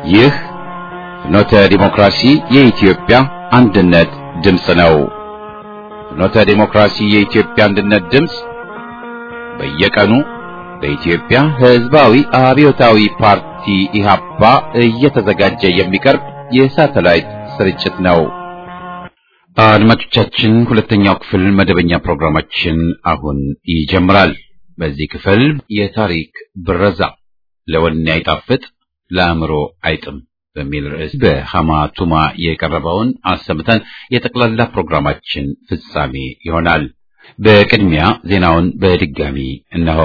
ይህ ፍኖተ ዲሞክራሲ የኢትዮጵያ አንድነት ድምፅ ነው። ፍኖተ ዲሞክራሲ የኢትዮጵያ አንድነት ድምፅ በየቀኑ በኢትዮጵያ ሕዝባዊ አብዮታዊ ፓርቲ ኢህአፓ እየተዘጋጀ የሚቀርብ የሳተላይት ስርጭት ነው። አድማጮቻችን፣ ሁለተኛው ክፍል መደበኛ ፕሮግራማችን አሁን ይጀምራል። በዚህ ክፍል የታሪክ ብረዛ ለወኔ አይጣፍጥ ለአእምሮ አይጥም በሚል ርዕስ በሐማ ቱማ የቀረበውን አሰምተን የጠቅላላ ፕሮግራማችን ፍጻሜ ይሆናል። በቅድሚያ ዜናውን በድጋሚ እነሆ።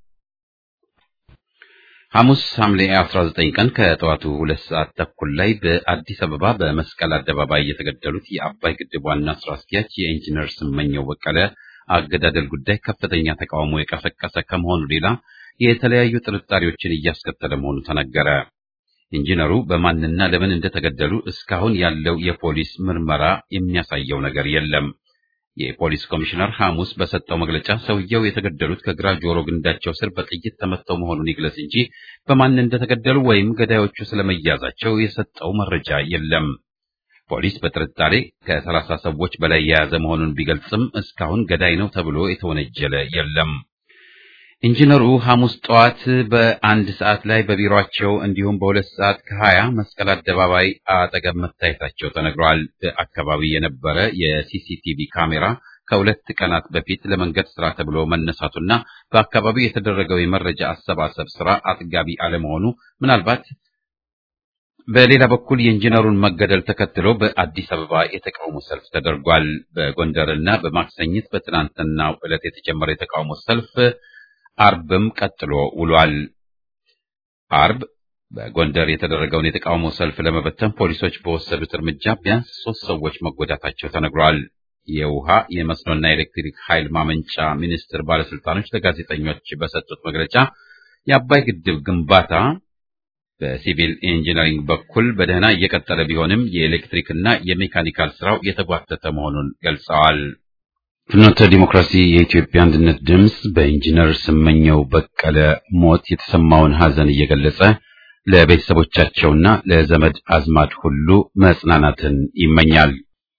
ሐሙስ ሐምሌ 19 ቀን ከጠዋቱ 2 ሰዓት ተኩል ላይ በአዲስ አበባ በመስቀል አደባባይ የተገደሉት የአባይ ግድብ ዋና ስራ አስኪያጅ የኢንጂነር ስመኘው በቀለ አገዳደል ጉዳይ ከፍተኛ ተቃውሞ የቀሰቀሰ ከመሆኑ ሌላ የተለያዩ ጥርጣሬዎችን እያስከተለ መሆኑ ተነገረ። ኢንጂነሩ በማንና ለምን እንደተገደሉ እስካሁን ያለው የፖሊስ ምርመራ የሚያሳየው ነገር የለም። የፖሊስ ኮሚሽነር ሐሙስ በሰጠው መግለጫ ሰውየው የተገደሉት ከግራ ጆሮ ግንዳቸው ስር በጥይት ተመተው መሆኑን ይግለጽ እንጂ በማን እንደተገደሉ ወይም ገዳዮቹ ስለመያዛቸው የሰጠው መረጃ የለም። ፖሊስ በጥርጣሬ ከ30 ሰዎች በላይ የያዘ መሆኑን ቢገልጽም እስካሁን ገዳይ ነው ተብሎ የተወነጀለ የለም። ኢንጂነሩ ሐሙስ ጠዋት በ1 ሰዓት ላይ በቢሮአቸው እንዲሁም በ2 ሰዓት ከ20 መስቀል አደባባይ አጠገብ መታየታቸው ተነግሯል። በአካባቢ የነበረ የሲሲቲቪ ካሜራ ከ2 ቀናት በፊት ለመንገድ ስራ ተብሎ መነሳቱና በአካባቢው የተደረገው የመረጃ አሰባሰብ ስራ አጥጋቢ አለመሆኑ ምናልባት በሌላ በኩል የኢንጂነሩን መገደል ተከትሎ በአዲስ አበባ የተቃውሞ ሰልፍ ተደርጓል። በጎንደርና በማክሰኝት በትናንትናው ዕለት የተጀመረ የተቃውሞ ሰልፍ አርብም ቀጥሎ ውሏል። አርብ በጎንደር የተደረገውን የተቃውሞ ሰልፍ ለመበተን ፖሊሶች በወሰዱት እርምጃ ቢያንስ 3 ሰዎች መጎዳታቸው ተነግሯል። የውሃ የመስኖና ኤሌክትሪክ ኃይል ማመንጫ ሚኒስቴር ባለስልጣኖች ለጋዜጠኞች በሰጡት መግለጫ የአባይ ግድብ ግንባታ በሲቪል ኢንጂነሪንግ በኩል በደህና እየቀጠለ ቢሆንም የኤሌክትሪክና የሜካኒካል ስራው የተጓተተ መሆኑን ገልጸዋል። ፍኖተ ዲሞክራሲ የኢትዮጵያ አንድነት ድምፅ በኢንጂነር ስመኘው በቀለ ሞት የተሰማውን ሐዘን እየገለጸ ለቤተሰቦቻቸውና ለዘመድ አዝማድ ሁሉ መጽናናትን ይመኛል።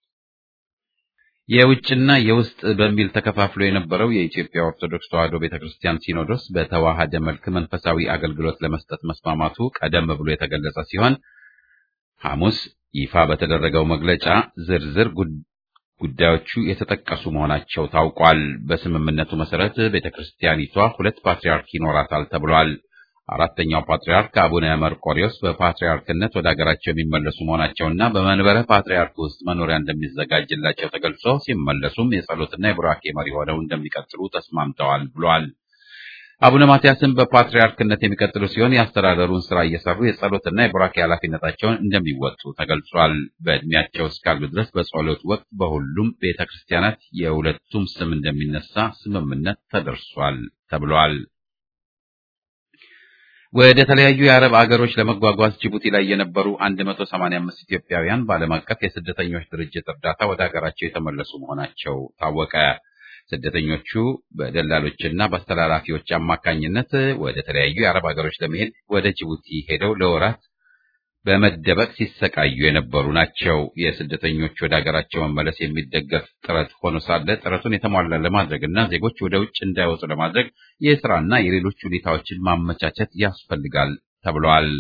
የውጭና የውስጥ በሚል ተከፋፍሎ የነበረው የኢትዮጵያ ኦርቶዶክስ ተዋሕዶ ቤተክርስቲያን ሲኖዶስ በተዋሃደ መልክ መንፈሳዊ አገልግሎት ለመስጠት መስማማቱ ቀደም ብሎ የተገለጸ ሲሆን ሐሙስ ይፋ በተደረገው መግለጫ ዝርዝር ጉዳዮቹ የተጠቀሱ መሆናቸው ታውቋል። በስምምነቱ መሰረት ቤተክርስቲያኒቷ 2 ፓትርያርክ ይኖራታል ተብሏል። 4ኛው ፓትርያርክ አቡነ መርቆሬዎስ በፓትርያርክነት ወደ ሀገራቸው የሚመለሱ መሆናቸውና በመንበረ ፓትርያርክ ውስጥ መኖሪያ እንደሚዘጋጅላቸው ተገልጾ ሲመለሱም የጸሎትና የቡራኬ መሪ ሆነው እንደሚቀጥሉ ተስማምተዋል ብሏል። አቡነ ማትያስም በፓትርያርክነት የሚቀጥሉ ሲሆን የአስተዳደሩን ስራ እየሰሩ የጸሎትና የቡራኬ ኃላፊነታቸውን እንደሚወጡ ተገልጿል። በእድሜያቸው እስካሉ ድረስ በጸሎት ወቅት በሁሉም ቤተክርስቲያናት የሁለቱም ስም እንደሚነሳ ስምምነት ተደርሷል ተብሏል። ወደ ተለያዩ የአረብ አገሮች ለመጓጓዝ ጅቡቲ ላይ የነበሩ 185 ኢትዮጵያውያን በዓለም አቀፍ የስደተኞች ድርጅት እርዳታ ወደ ሀገራቸው የተመለሱ መሆናቸው ታወቀ። ስደተኞቹ በደላሎችና በአስተላላፊዎች አማካኝነት ወደ ተለያዩ የአረብ ሀገሮች ለመሄድ ወደ ጅቡቲ ሄደው ለወራት በመደበቅ ሲሰቃዩ የነበሩ ናቸው። የስደተኞቹ ወደ ሀገራቸው መመለስ የሚደገፍ ጥረት ሆኖ ሳለ ጥረቱን የተሟላ ለማድረግና ዜጎች ወደ ውጭ እንዳይወጡ ለማድረግ የስራና የሌሎች ሁኔታዎችን ማመቻቸት ያስፈልጋል ተብሏል።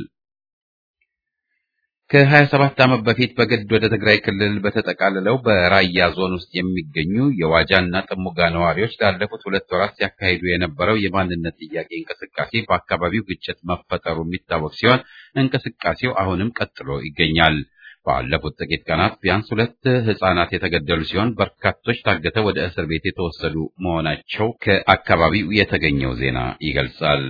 ከ27 ዓመት በፊት በግድ ወደ ትግራይ ክልል በተጠቃለለው በራያ ዞን ውስጥ የሚገኙ የዋጃና ጥሙጋ ነዋሪዎች ላለፉት 2 ወራት ሲያካሂዱ የነበረው የማንነት ጥያቄ እንቅስቃሴ በአካባቢው ግጭት መፈጠሩ የሚታወቅ ሲሆን እንቅስቃሴው አሁንም ቀጥሎ ይገኛል። ባለፉት ጥቂት ቀናት ቢያንስ 2 ሕፃናት የተገደሉ ሲሆን በርካቶች ታግተው ወደ እስር ቤት የተወሰዱ መሆናቸው ከአካባቢው የተገኘው ዜና ይገልጻል።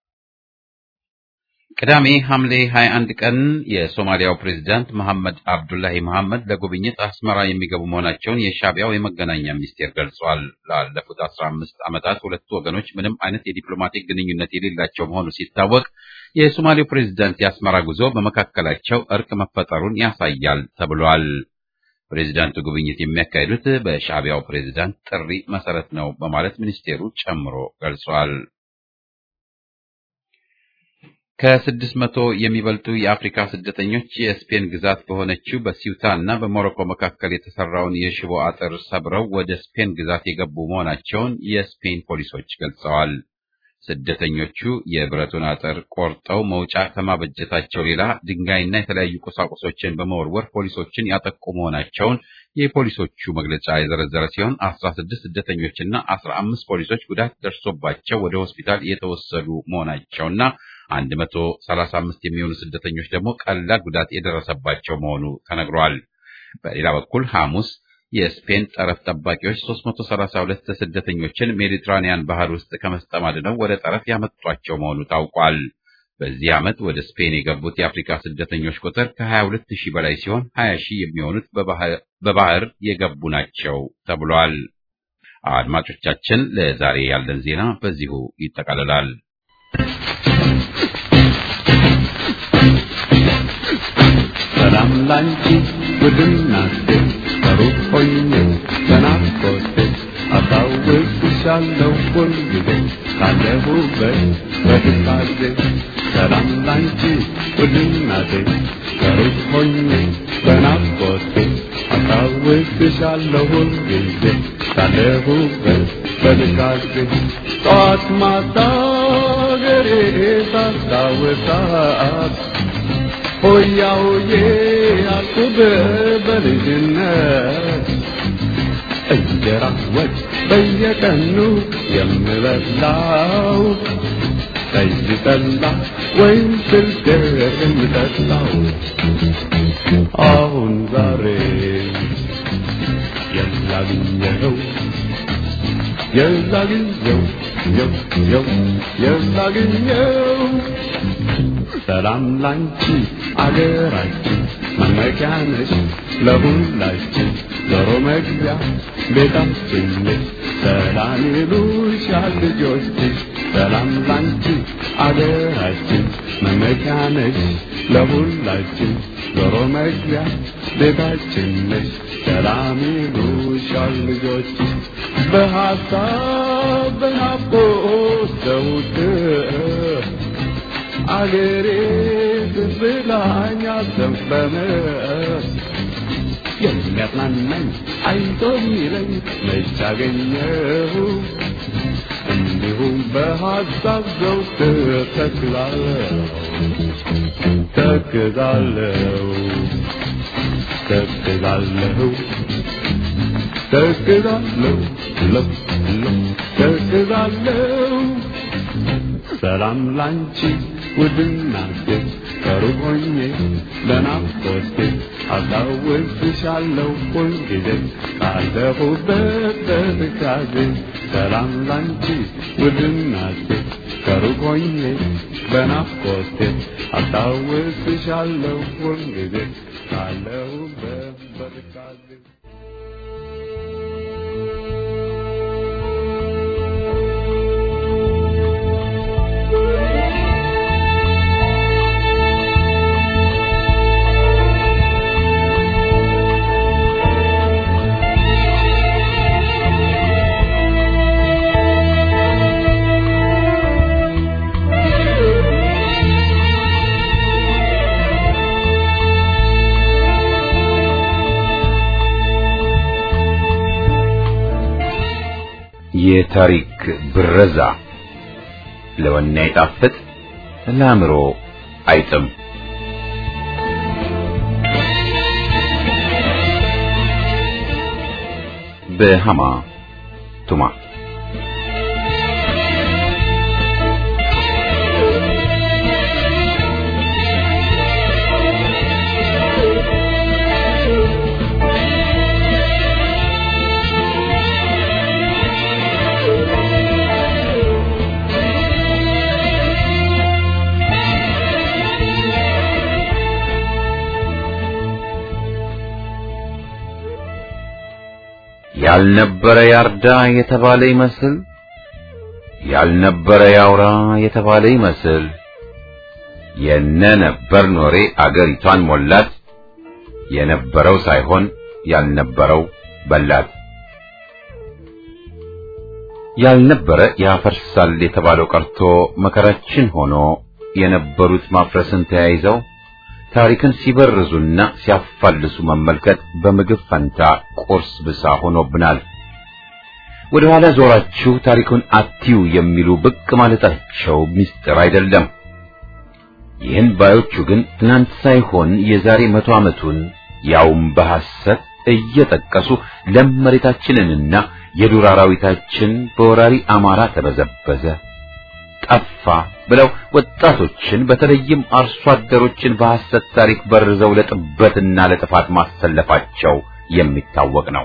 ቅዳሜ ሐምሌ 21 ቀን የሶማሊያው ፕሬዝዳንት መሐመድ አብዱላሂ መሐመድ ለጉብኝት አስመራ የሚገቡ መሆናቸውን የሻዕቢያው የመገናኛ ሚኒስቴር ገልጿል። ላለፉት 15 ዓመታት ሁለቱ ወገኖች ምንም አይነት የዲፕሎማቲክ ግንኙነት የሌላቸው መሆኑ ሲታወቅ የሶማሊያው ፕሬዝዳንት የአስመራ ጉዞ በመካከላቸው እርቅ መፈጠሩን ያሳያል ተብሏል። ፕሬዝዳንቱ ጉብኝት የሚያካሂዱት በሻዕቢያው ፕሬዝዳንት ጥሪ መሰረት ነው በማለት ሚኒስቴሩ ጨምሮ ገልጿል። ከ600 የሚበልጡ የአፍሪካ ስደተኞች የስፔን ግዛት በሆነችው በሲውታ እና በሞሮኮ መካከል የተሰራውን የሽቦ አጥር ሰብረው ወደ ስፔን ግዛት የገቡ መሆናቸውን የስፔን ፖሊሶች ገልጸዋል። ስደተኞቹ የብረቱን አጥር ቆርጠው መውጫ ከማበጀታቸው ሌላ ድንጋይና የተለያዩ ቁሳቁሶችን በመወርወር ፖሊሶችን ያጠቁ መሆናቸውን የፖሊሶቹ መግለጫ የዘረዘረ ሲሆን 16 ስደተኞችና 15 ፖሊሶች ጉዳት ደርሶባቸው ወደ ሆስፒታል የተወሰዱ መሆናቸውና 135 የሚሆኑ ስደተኞች ደግሞ ቀላል ጉዳት የደረሰባቸው መሆኑ ተነግሯል። በሌላ በኩል ሐሙስ የስፔን ጠረፍ ጠባቂዎች 332 ስደተኞችን ሜዲትራኒያን ባህር ውስጥ ከመስጠም አድነው ወደ ጠረፍ ያመጧቸው መሆኑ ታውቋል። በዚህ ዓመት ወደ ስፔን የገቡት የአፍሪካ ስደተኞች ቁጥር ከ22000 በላይ ሲሆን 20000 የሚሆኑት በባህር የገቡ ናቸው ተብሏል። አድማጮቻችን፣ ለዛሬ ያለን ዜና በዚሁ ይጠቃልላል። ሰላም ላንቺ ውድናቴ ከሩቅ ሆኜ በናፍቆቴ አስታውስሻለሁ ሁልጊዜ ካለሁበት በትካዜ። ሰላም ላንቺ ውድናቴ ከሩቅ ሆኜ በናፍቆቴ አስታውስሻለሁ ሁልጊዜ ካለሁበት በትካዜ። ጠዋት ማታ አገሬ ሳስታውሳት ሆያ ሆዬ አልኩህ በልጅነት እንጀራ ወጥ በየቀኑ የምበላው ጠጅ ጠላ ወይም ስልገር የምጠጣው አሁን ዛሬ የላግኘው ሰላም ላንቺ አገራችን መመኪያ ነሽ ለሁላችን ዞሮ መግቢያ ቤታችን ነሽ። ሰላም ይሉሻል ልጆችሽ ሰላም ላንቺ አገራችን መመኪያ ነሽ ለሁላችን ዞሮ መግቢያ ቤታችን ነሽ። ሰላም ይሉሻል ልጆችሽ በሐሳብ በናፍቆት ዘውትር አገሬ ብላኛ ዘንበመ የሚያጽናናኝ አይዞህ የሚለኝ መች አገኘሁ እንዲሁም በሐሳብ ዘውትር ተክዛለሁ። ሰላም ላንቺ ውድናቴ ከሩቅ ሆኜ በናፍቆቴ አስታውስሻለሁ ሁልጊዜ ካለሁበት በትካዜ። ሰላም ላንቺ ውድናቴ ከሩቅ ሆኜ በናፍቆቴ አስታውስሻለሁ ሁልጊዜ ካለሁበት በትካዜ። የታሪክ ብረዛ ለወኔ አይጣፍጥ ለአእምሮ አይጥም። በሃማ ቱማ ያልነበረ ያርዳ የተባለ ይመስል ያልነበረ ያውራ የተባለ ይመስል የነነበር ኖሬ አገሪቷን ሞላት የነበረው ሳይሆን ያልነበረው በላት። ያልነበረ ያፈርሳል የተባለው ቀርቶ መከራችን ሆኖ የነበሩት ማፍረስን ተያይዘው ታሪክን ሲበርዙና ሲያፋልሱ መመልከት በምግብ ፈንታ ቁርስ ብሳ ሆኖብናል። ወደ ኋላ ዞራችሁ ታሪኩን አትዩ የሚሉ ብቅ ማለታቸው ምስጢር አይደለም። ይህን ባዮቹ ግን ትናንት ሳይሆን የዛሬ 100 ዓመቱን ያውም በሐሰት እየጠቀሱ ለም መሬታችንንና የዱር አራዊታችን በወራሪ አማራ ተበዘበዘ፣ ጠፋ ብለው ወጣቶችን በተለይም አርሶ አደሮችን በሐሰት ታሪክ በርዘው ለጥበትና ለጥፋት ማሰለፋቸው የሚታወቅ ነው።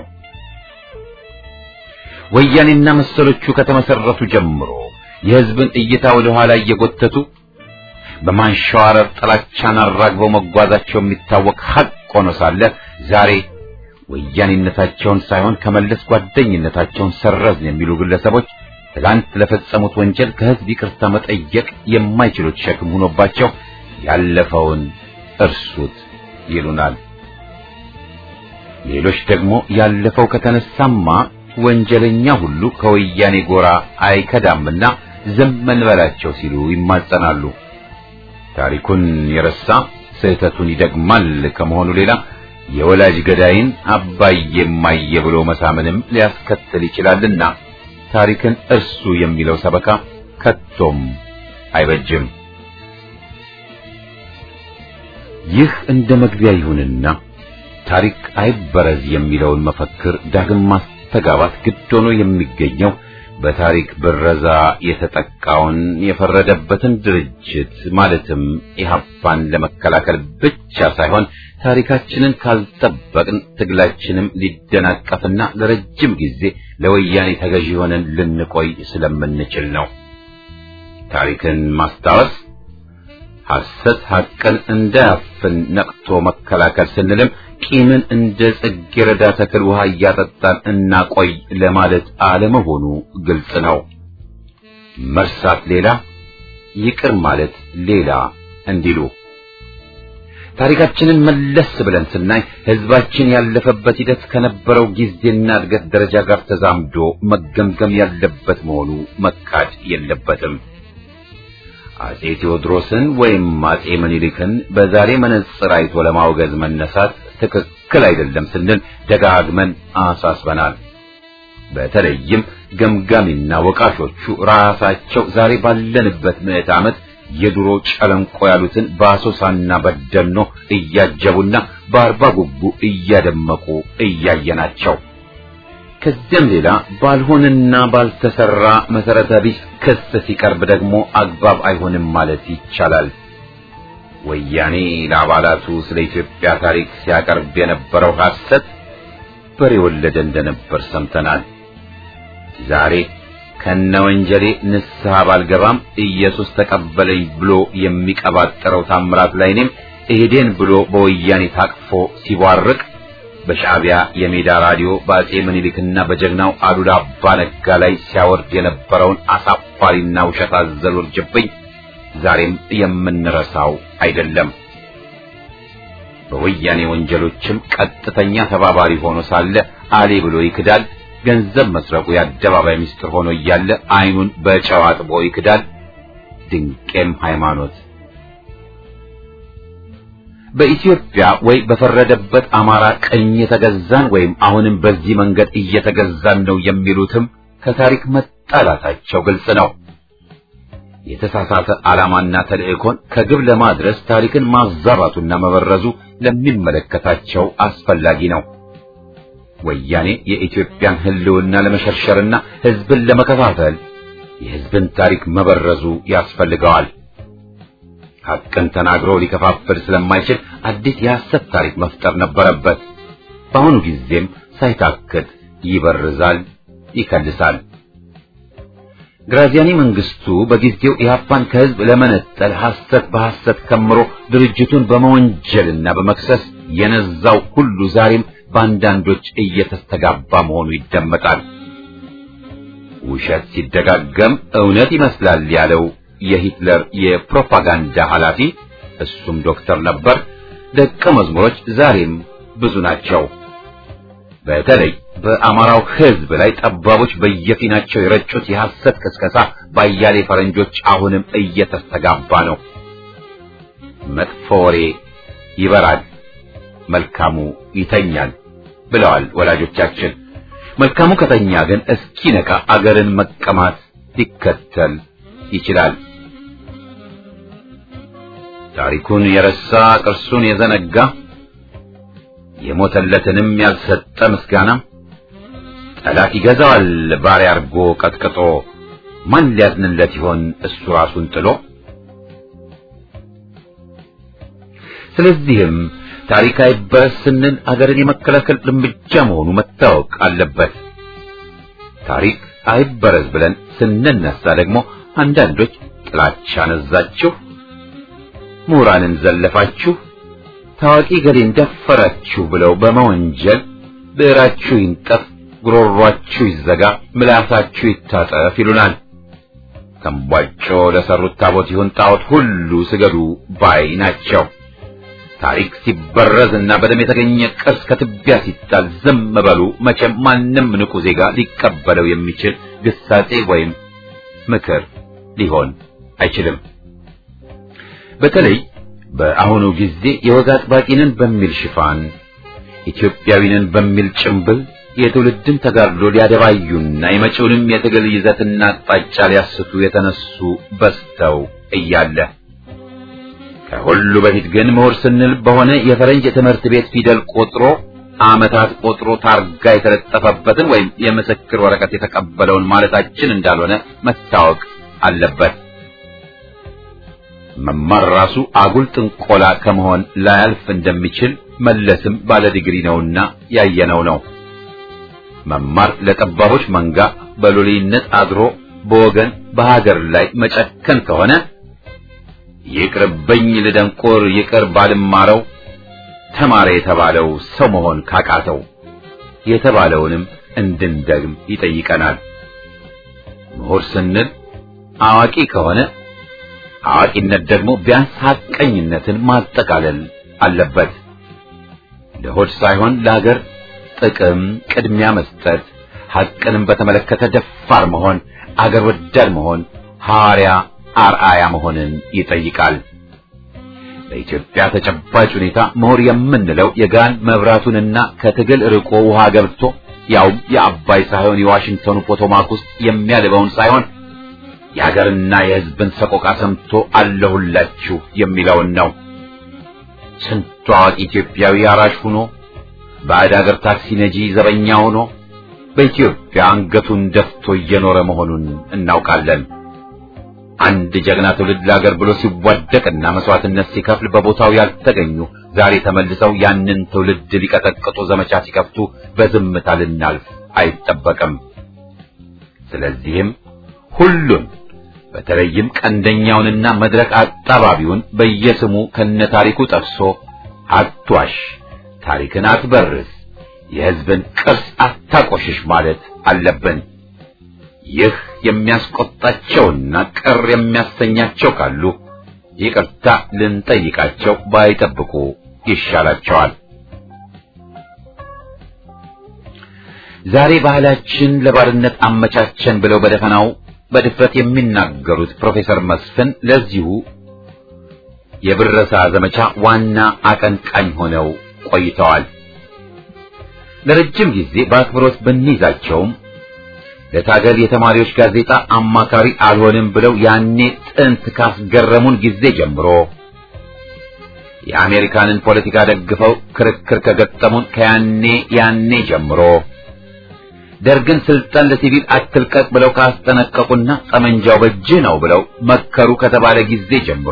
ወያኔና መሰሎቹ ከተመሰረቱ ጀምሮ የሕዝብን እይታ ወደ ኋላ እየጎተቱ በማንሸዋረር ጥላቻን አራግበው መጓዛቸው የሚታወቅ ሐቅ ሆኖ ሳለ ዛሬ ወያኔነታቸውን ሳይሆን ከመለስ ጓደኝነታቸውን ሰረዝን የሚሉ ግለሰቦች ትላንት ለፈጸሙት ወንጀል ከሕዝብ ይቅርታ መጠየቅ የማይችሉት ሸክም ሆኖባቸው ያለፈውን እርሱት ይሉናል። ሌሎች ደግሞ ያለፈው ከተነሳማ ወንጀለኛ ሁሉ ከወያኔ ጎራ አይከዳምና ዝም እንበላቸው ሲሉ ይማጸናሉ። ታሪኩን የረሳ ስህተቱን ይደግማል ከመሆኑ ሌላ የወላጅ ገዳይን አባዬ እማዬ ብሎ መሳምንም ሊያስከትል ይችላልና ታሪክን እርሱ የሚለው ሰበካ ከቶም አይበጅም። ይህ እንደ መግቢያ ይሁንና ታሪክ አይበረዝ የሚለውን መፈክር ዳግም ማስተጋባት ግድ ሆኖ የሚገኘው በታሪክ ብረዛ የተጠቃውን የፈረደበትን ድርጅት ማለትም ኢህአፓን ለመከላከል ብቻ ሳይሆን ታሪካችንን ካልጠበቅን ትግላችንም ሊደናቀፍና ለረጅም ጊዜ ለወያኔ ተገዢ ሆነን ልንቆይ ስለምንችል ነው። ታሪክን ማስታወስ ሐሰት ሐቅን እንዳያፍን ነቅቶ መከላከል ስንልም ቂምን እንደ ጽጌረዳ ተክል ውሃ እያጠጣን እናቆይ ለማለት አለመሆኑ ግልጽ ነው። መርሳት ሌላ፣ ይቅር ማለት ሌላ እንዲሉ ታሪካችንን መለስ ብለን ስናይ ሕዝባችን ያለፈበት ሂደት ከነበረው ጊዜና እድገት ደረጃ ጋር ተዛምዶ መገምገም ያለበት መሆኑ መካድ የለበትም። አጼ ቴዎድሮስን ወይም አጼ ምኒልክን በዛሬ መነጽር አይቶ ለማውገዝ መነሳት ትክክል አይደለም ስንል ደጋግመን አሳስበናል። በተለይም ገምጋሚና ወቃሾቹ ራሳቸው ዛሬ ባለንበት ምዕተ ዓመት የድሮ ጨለንቆ ያሉትን በአሶሳና በደኖ እያጀቡና በአርባ ጉቡ እያደመቁ እያየናቸው፣ ከዚያም ሌላ ባልሆነና ባልተሰራ መሰረተ ቢስ ክስ ሲቀርብ ደግሞ አግባብ አይሆንም ማለት ይቻላል። ወያኔ ለአባላቱ ስለ ኢትዮጵያ ታሪክ ሲያቀርብ የነበረው ሐሰት በሬ ወለደ እንደነበር ሰምተናል። ዛሬ ከነወንጀሌ ንስሐ ባልገባም ኢየሱስ ተቀበለኝ ብሎ የሚቀባጠረው ታምራት ላይኔም እሄዴን ብሎ በወያኔ ታቅፎ ሲቧርቅ በሻዕቢያ የሜዳ ራዲዮ በአጼ ምኒልክና በጀግናው አሉላ አባ ነጋ ላይ ሲያወርድ የነበረውን አሳፋሪና ውሸት አዘል ውርጅብኝ ዛሬም የምንረሳው አይደለም። በወያኔ ወንጀሎችም ቀጥተኛ ተባባሪ ሆኖ ሳለ አሌ ብሎ ይክዳል። ገንዘብ መስረቁ የአደባባይ ምስጢር ሆኖ እያለ አይኑን በጨው አጥቦ ይክዳል። ድንቄም ሃይማኖት በኢትዮጵያ ወይ በፈረደበት አማራ ቀኝ የተገዛን ወይም አሁንም በዚህ መንገድ እየተገዛን ነው የሚሉትም ከታሪክ መጣላታቸው ግልጽ ነው። የተሳሳተ ዓላማና ተልእኮን ከግብ ለማድረስ ታሪክን ማዛባቱና መበረዙ ለሚመለከታቸው አስፈላጊ ነው። ወያኔ የኢትዮጵያን ሕልውና ለመሸርሸርና ሕዝብን ለመከፋፈል የሕዝብን ታሪክ መበረዙ ያስፈልገዋል። ሐቅን ተናግሮ ሊከፋፍል ስለማይችል አዲስ የሐሰት ታሪክ መፍጠር ነበረበት። በአሁኑ ጊዜም ሳይታክት ይበርዛል፣ ይከልሳል። ግራዚያኒ መንግስቱ በጊዜው ኢህአፓን ከሕዝብ ለመነጠል ሐሰት በሐሰት ከምሮ ድርጅቱን በመወንጀልና በመክሰስ የነዛው ሁሉ ዛሬም በአንዳንዶች እየተስተጋባ መሆኑ ይደመጣል። ውሸት ሲደጋገም እውነት ይመስላል ያለው የሂትለር የፕሮፓጋንዳ ኃላፊ እሱም ዶክተር ነበር። ደቀ መዝሙሮች ዛሬም ብዙ ናቸው። በተለይ በአማራው ሕዝብ ላይ ጠባቦች በየፊናቸው የረጩት የሐሰት ቅስቀሳ ባያሌ ፈረንጆች አሁንም እየተስተጋባ ነው። መጥፎ ወሬ ይበራል፣ መልካሙ ይተኛል ብለዋል ወላጆቻችን። መልካሙ ከተኛ ግን እስኪነቃ አገርን መቀማት ሊከተል ይችላል። ታሪኩን የረሳ ቅርሱን የዘነጋ የሞተለትንም ያልሰጠ ምስጋና ጠላት ይገዛዋል ባሪያ አርጎ ቀጥቅጦ፣ ማን ሊያዝንለት ይሆን እሱ ራሱን ጥሎ? ስለዚህም ታሪክ አይበረስ ስንል አገርን የመከላከል እርምጃ መሆኑ መታወቅ አለበት። ታሪክ አይበረዝ ብለን ስንነሳ ደግሞ አንዳንዶች ጥላቻ ነዛችሁ፣ ምሁራንን ዘለፋችሁ፣ ታዋቂ ገሌን ደፈራችሁ ብለው በመወንጀል ብዕራችሁ ይንጠፍ፣ ጉሮሯችሁ ይዘጋ፣ ምላሳችሁ ይታጠፍ ይሉናል። ተንቧጮ ለሰሩት ታቦት ይሁን ጣዖት ሁሉ ስገዱ ባይ ናቸው። ታሪክ ሲበረዝና በደም የተገኘ ቅርስ ከትቢያ ሲጣል ዝም በሉ። መቼም ማንም ንቁ ዜጋ ሊቀበለው የሚችል ግሳጼ ወይም ምክር ሊሆን አይችልም። በተለይ በአሁኑ ጊዜ የወግ አጥባቂንን በሚል ሽፋን ኢትዮጵያዊንን በሚል ጭምብል የትውልድን ተጋድሎ ሊያደባዩና የመጪውንም የትግል ይዘትና አቅጣጫ ሊያስቱ የተነሱ በስተው እያለ ከሁሉ በፊት ግን ምሁር ስንል በሆነ የፈረንጅ የትምህርት ቤት ፊደል ቆጥሮ ዓመታት ቆጥሮ ታርጋ የተለጠፈበትን ወይም የምስክር ወረቀት የተቀበለውን ማለታችን እንዳልሆነ መታወቅ አለበት። መማር ራሱ አጉል ጥንቆላ ከመሆን ላያልፍ እንደሚችል መለስም ባለ ዲግሪ ነውና ያየነው ነው። መማር ለጠባቦች መንጋ በሎሌነት አድሮ በወገን በሀገር ላይ መጨከን ከሆነ ይቅርብኝ ልደንቆር ይቅር ባልማረው፣ ተማረ የተባለው ሰው መሆን ካቃተው የተባለውንም እንድንደግም ይጠይቀናል። ምሁር ስንል አዋቂ ከሆነ አዋቂነት ደግሞ ቢያንስ ሐቀኝነትን ማጠቃለል አለበት። ለሆድ ሳይሆን ለሀገር ጥቅም ቅድሚያ መስጠት፣ ሐቅንም በተመለከተ ደፋር መሆን፣ አገር ወዳድ መሆን፣ ሐዋርያ አርአያ መሆንን ይጠይቃል። በኢትዮጵያ ተጨባጭ ሁኔታ ምሁር የምንለው የጋን መብራቱንና ከትግል ርቆ ውሃ ገብቶ ያውም የአባይ ሳይሆን የዋሽንግተኑ ፖቶማክ ውስጥ የሚያልበውን ሳይሆን የሀገርና የሕዝብን ሰቆቃ ሰምቶ አለሁላችሁ የሚለውን ነው። ስንቱ አዋቂ ኢትዮጵያዊ አራሽ ሆኖ ባዕድ አገር ታክሲ ነጂ ዘበኛ ሆኖ በኢትዮጵያ አንገቱን ደፍቶ እየኖረ መሆኑን እናውቃለን። አንድ ጀግና ትውልድ ለሀገር ብሎ ሲዋደቅና መስዋዕትነት ሲከፍል በቦታው ያልተገኙ ዛሬ ተመልሰው ያንን ትውልድ ሊቀጠቅጡ ዘመቻ ሲከፍቱ በዝምታ ልናልፍ አይጠበቅም። ስለዚህም ሁሉን በተለይም ቀንደኛውንና መድረክ አጣባቢውን በየስሙ ከነታሪኩ ጠቅሶ አትዋሽ፣ ታሪክን አትበርስ፣ የሕዝብን ቅርስ አታቆሽሽ ማለት አለብን። ይህ የሚያስቆጣቸውና ቅር የሚያሰኛቸው ካሉ ይቅርታ ልንጠይቃቸው ባይጠብቁ ይሻላቸዋል። ዛሬ ባህላችን ለባርነት አመቻቸን ብለው በደፈናው በድፍረት የሚናገሩት ፕሮፌሰር መስፍን ለዚሁ የብረሳ ዘመቻ ዋና አቀንቃኝ ሆነው ቆይተዋል። ለረጅም ጊዜ በአክብሮት ብንይዛቸውም ለታገል የተማሪዎች ጋዜጣ አማካሪ አልሆንም ብለው ያኔ ጥንት ካስገረሙን ጊዜ ጀምሮ የአሜሪካንን ፖለቲካ ደግፈው ክርክር ከገጠሙን ያኔ ጀምሮ ደርግን ስልጣን ለሲቪል አትልቀቅ ብለው ካስጠነቀቁና ጠመንጃው በእጅህ ነው ብለው መከሩ ከተባለ ጊዜ ጀምሮ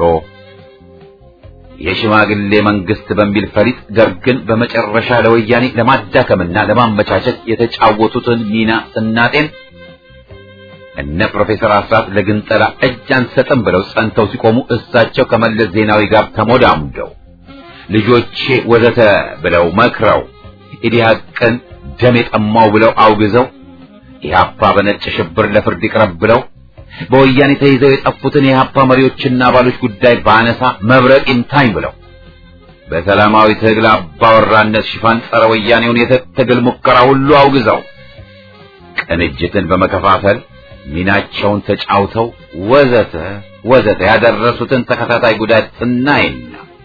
የሽማግሌ መንግስት በሚል ፈሊጥ ደርግን በመጨረሻ ለወያኔ ለማዳከምና ለማመቻቸት የተጫወቱትን ሚና ስናጤን እነ ፕሮፌሰር አስራት ለግንጠላ እጅ አንሰጥም ብለው ጸንተው ሲቆሙ እሳቸው ከመለስ ዜናዊ ጋር ተሞዳሙደው ልጆቼ ወዘተ ብለው መክረው ኢዲሃቅን ደም የጠማው ብለው አውግዘው ኢህአፓ በነጭ ሽብር ለፍርድ ይቅረብ ብለው በወያኔ ተይዘው የጠፉትን የኢህአፓ መሪዎችና አባሎች ጉዳይ ባነሳ መብረቅ ይምታኝ ብለው በሰላማዊ ትግል አባወራነት ሽፋን ጸረ ወያኔውን የትግል ሙከራ ሁሉ አውግዘው ቅንጅትን በመከፋፈል ሚናቸውን ተጫውተው ወዘተ ያደረሱትን ተከታታይ ጉዳት ስናይና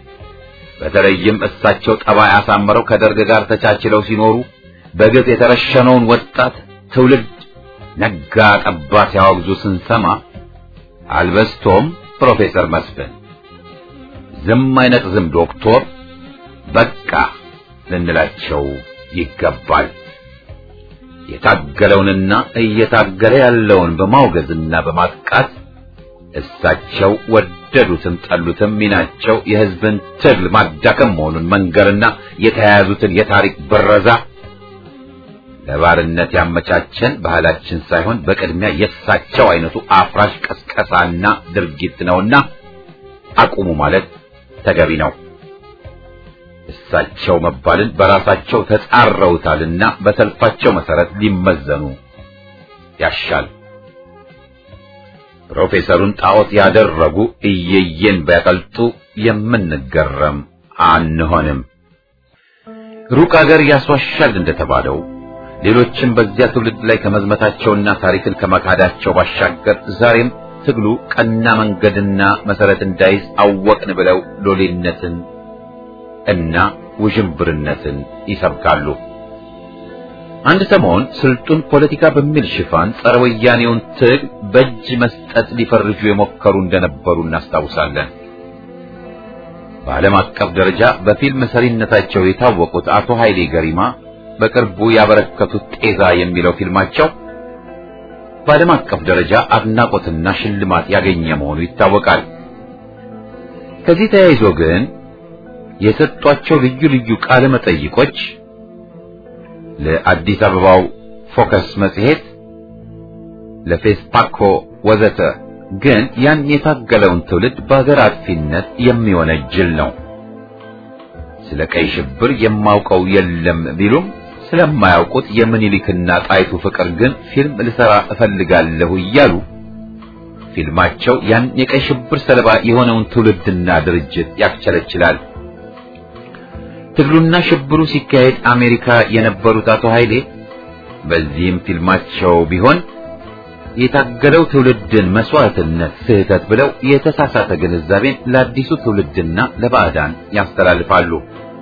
በተለይም እሳቸው ጠባይ አሳምረው ከደርግ ጋር ተቻችለው ሲኖሩ በግፍ የተረሸነውን ወጣት ትውልድ ነጋ ጠባ ሲያወግዙ ስንሰማ አልበስቶም ፕሮፌሰር መስፍን ዝም አይነቅዝም ዶክተር በቃ ልንላቸው ይገባል። የታገለውንና እየታገለ ያለውን በማውገዝና በማጥቃት እሳቸው ወደዱትም ጠሉትም ሚናቸው የሕዝብን ትግል ማዳከም መሆኑን መንገርና የተያያዙትን የታሪክ ብረዛ ለባርነት ያመቻቸን ባህላችን ሳይሆን በቅድሚያ የእሳቸው አይነቱ አፍራሽ ቀስቀሳና ድርጊት ነውና አቁሙ ማለት ተገቢ ነው። እሳቸው መባልን በራሳቸው ተጻረውታልና በሰልፋቸው መሰረት ሊመዘኑ ያሻል። ፕሮፌሰሩን ጣዖት ያደረጉ እየየን ቢያቀልጡ የምንገረም አንሆንም። ሩቅ አገር ያስዋሻል እንደተባለው ሌሎችም በዚያ ትውልድ ላይ ከመዝመታቸውና ታሪክን ከመካዳቸው ባሻገር ዛሬም ትግሉ ቀና መንገድና መሰረት እንዳይዝ አወቅን ብለው ሎሌነትን እና ውዥንብርነትን ይሰብካሉ። አንድ ሰሞን ስልጡን ፖለቲካ በሚል ሽፋን ጸረ ወያኔውን ትግል በእጅ መስጠት ሊፈርጁ የሞከሩ እንደነበሩ እናስታውሳለን። በዓለም አቀፍ ደረጃ በፊልም ሰሪነታቸው የታወቁት አቶ ኃይሌ ገሪማ በቅርቡ ያበረከቱት ጤዛ የሚለው ፊልማቸው በዓለም አቀፍ ደረጃ አድናቆትና ሽልማት ያገኘ መሆኑ ይታወቃል። ከዚህ ተያይዞ ግን የሰጧቸው ልዩ ልዩ ቃለ መጠይቆች ለአዲስ አበባው ፎከስ መጽሔት፣ ለፌስፓኮ ወዘተ ግን ያን የታገለውን ትውልድ በአገር አጥፊነት የሚወነጅል ነው። ስለ ቀይ ሽብር የማውቀው የለም ቢሉም ስለማያውቁት የምኒልክና ጣይቱ ፍቅር ግን ፊልም ልሰራ እፈልጋለሁ እያሉ ፊልማቸው ያን የቀይ ሽብር ሰለባ የሆነውን ትውልድና ድርጅት ያክቸለችላል። ትግሉና ሽብሩ ሲካሄድ አሜሪካ የነበሩት አቶ ኃይሌ በዚህም ፊልማቸው ቢሆን የታገለው ትውልድን መስዋዕትነት ስህተት ብለው የተሳሳተ ግንዛቤን ለአዲሱ ትውልድና ለባዕዳን ያስተላልፋሉ።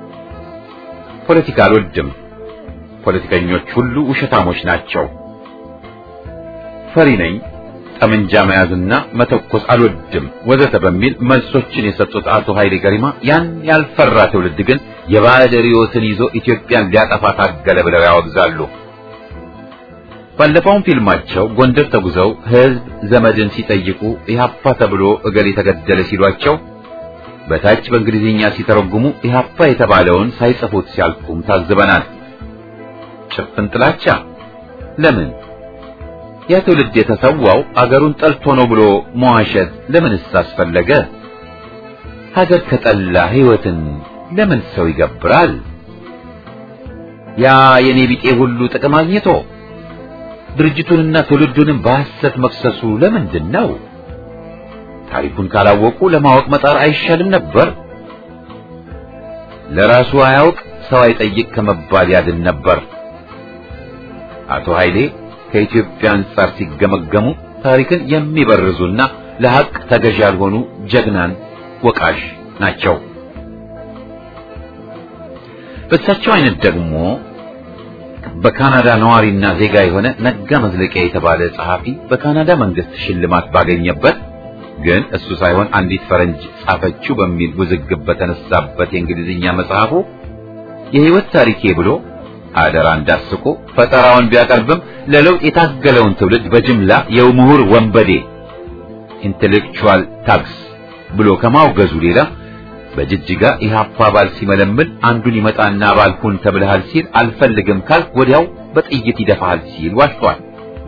ፖለቲካ አልወድም፣ ፖለቲከኞች ሁሉ ውሸታሞች ናቸው፣ ፈሪ ነኝ፣ ጠመንጃ መያዝና መተኮስ አልወድም ወዘተ በሚል መልሶችን የሰጡት አቶ ኃይሌ ገሪማ ያን ያልፈራ ትውልድ ግን የባዕድ ርዕዮትን ይዞ ኢትዮጵያን ሊያጠፋ ታገለ ብለው ያወግዛሉ። ባለፈውም ፊልማቸው ጎንደር ተጉዘው ሕዝብ ዘመድን ሲጠይቁ ኢህአፓ ተብሎ እገሌ ተገደለ ሲሏቸው በታች በእንግሊዝኛ ሲተረጉሙ ኢህአፓ የተባለውን ሳይጽፉት ሲያልፉም ታዝበናል። ጭፍን ጥላቻ ለምን? ያ ትውልድ የተሰዋው አገሩን ጠልቶ ነው ብሎ መዋሸት ለምንስ አስፈለገ? ሀገር ከጠላ ሕይወትን ለምን ሰው ይገብራል? ያ የኔ ቢጤ ሁሉ ጥቅም አግኝቶ ድርጅቱንና ትውልዱንም በሐሰት መክሰሱ ለምንድን ነው? ታሪኩን ካላወቁ ለማወቅ መጣር አይሻልም ነበር? ለራሱ አያውቅ ሰው አይጠይቅ ከመባል ያድን ነበር። አቶ ኃይሌ ከኢትዮጵያ አንጻር ሲገመገሙ ታሪክን የሚበርዙና ለሐቅ ተገዥ ያልሆኑ ጀግናን ወቃሽ ናቸው። በእሳቸው አይነት ደግሞ በካናዳ ነዋሪና ዜጋ የሆነ ነጋ መዝለቂያ የተባለ ጸሐፊ በካናዳ መንግስት ሽልማት ባገኘበት ግን እሱ ሳይሆን አንዲት ፈረንጅ ጻፈችው በሚል ውዝግብ በተነሳበት የእንግሊዝኛ መጽሐፉ የህይወት ታሪኬ ብሎ አደራ እንዳስቆ ፈጠራውን ቢያቀርብም ለለውጥ የታገለውን ትውልድ በጅምላ የምሁር ወንበዴ ኢንተሌክቹዋል ታክስ ብሎ ከማውገዙ ሌላ በጅጅጋ ኢህአፓ አባል ሲመለምል አንዱን ይመጣና አባል ሁን ተብለሃል ሲል አልፈልግም ካልክ ወዲያው በጥይት ይደፋሃል ሲል ዋሽቷል።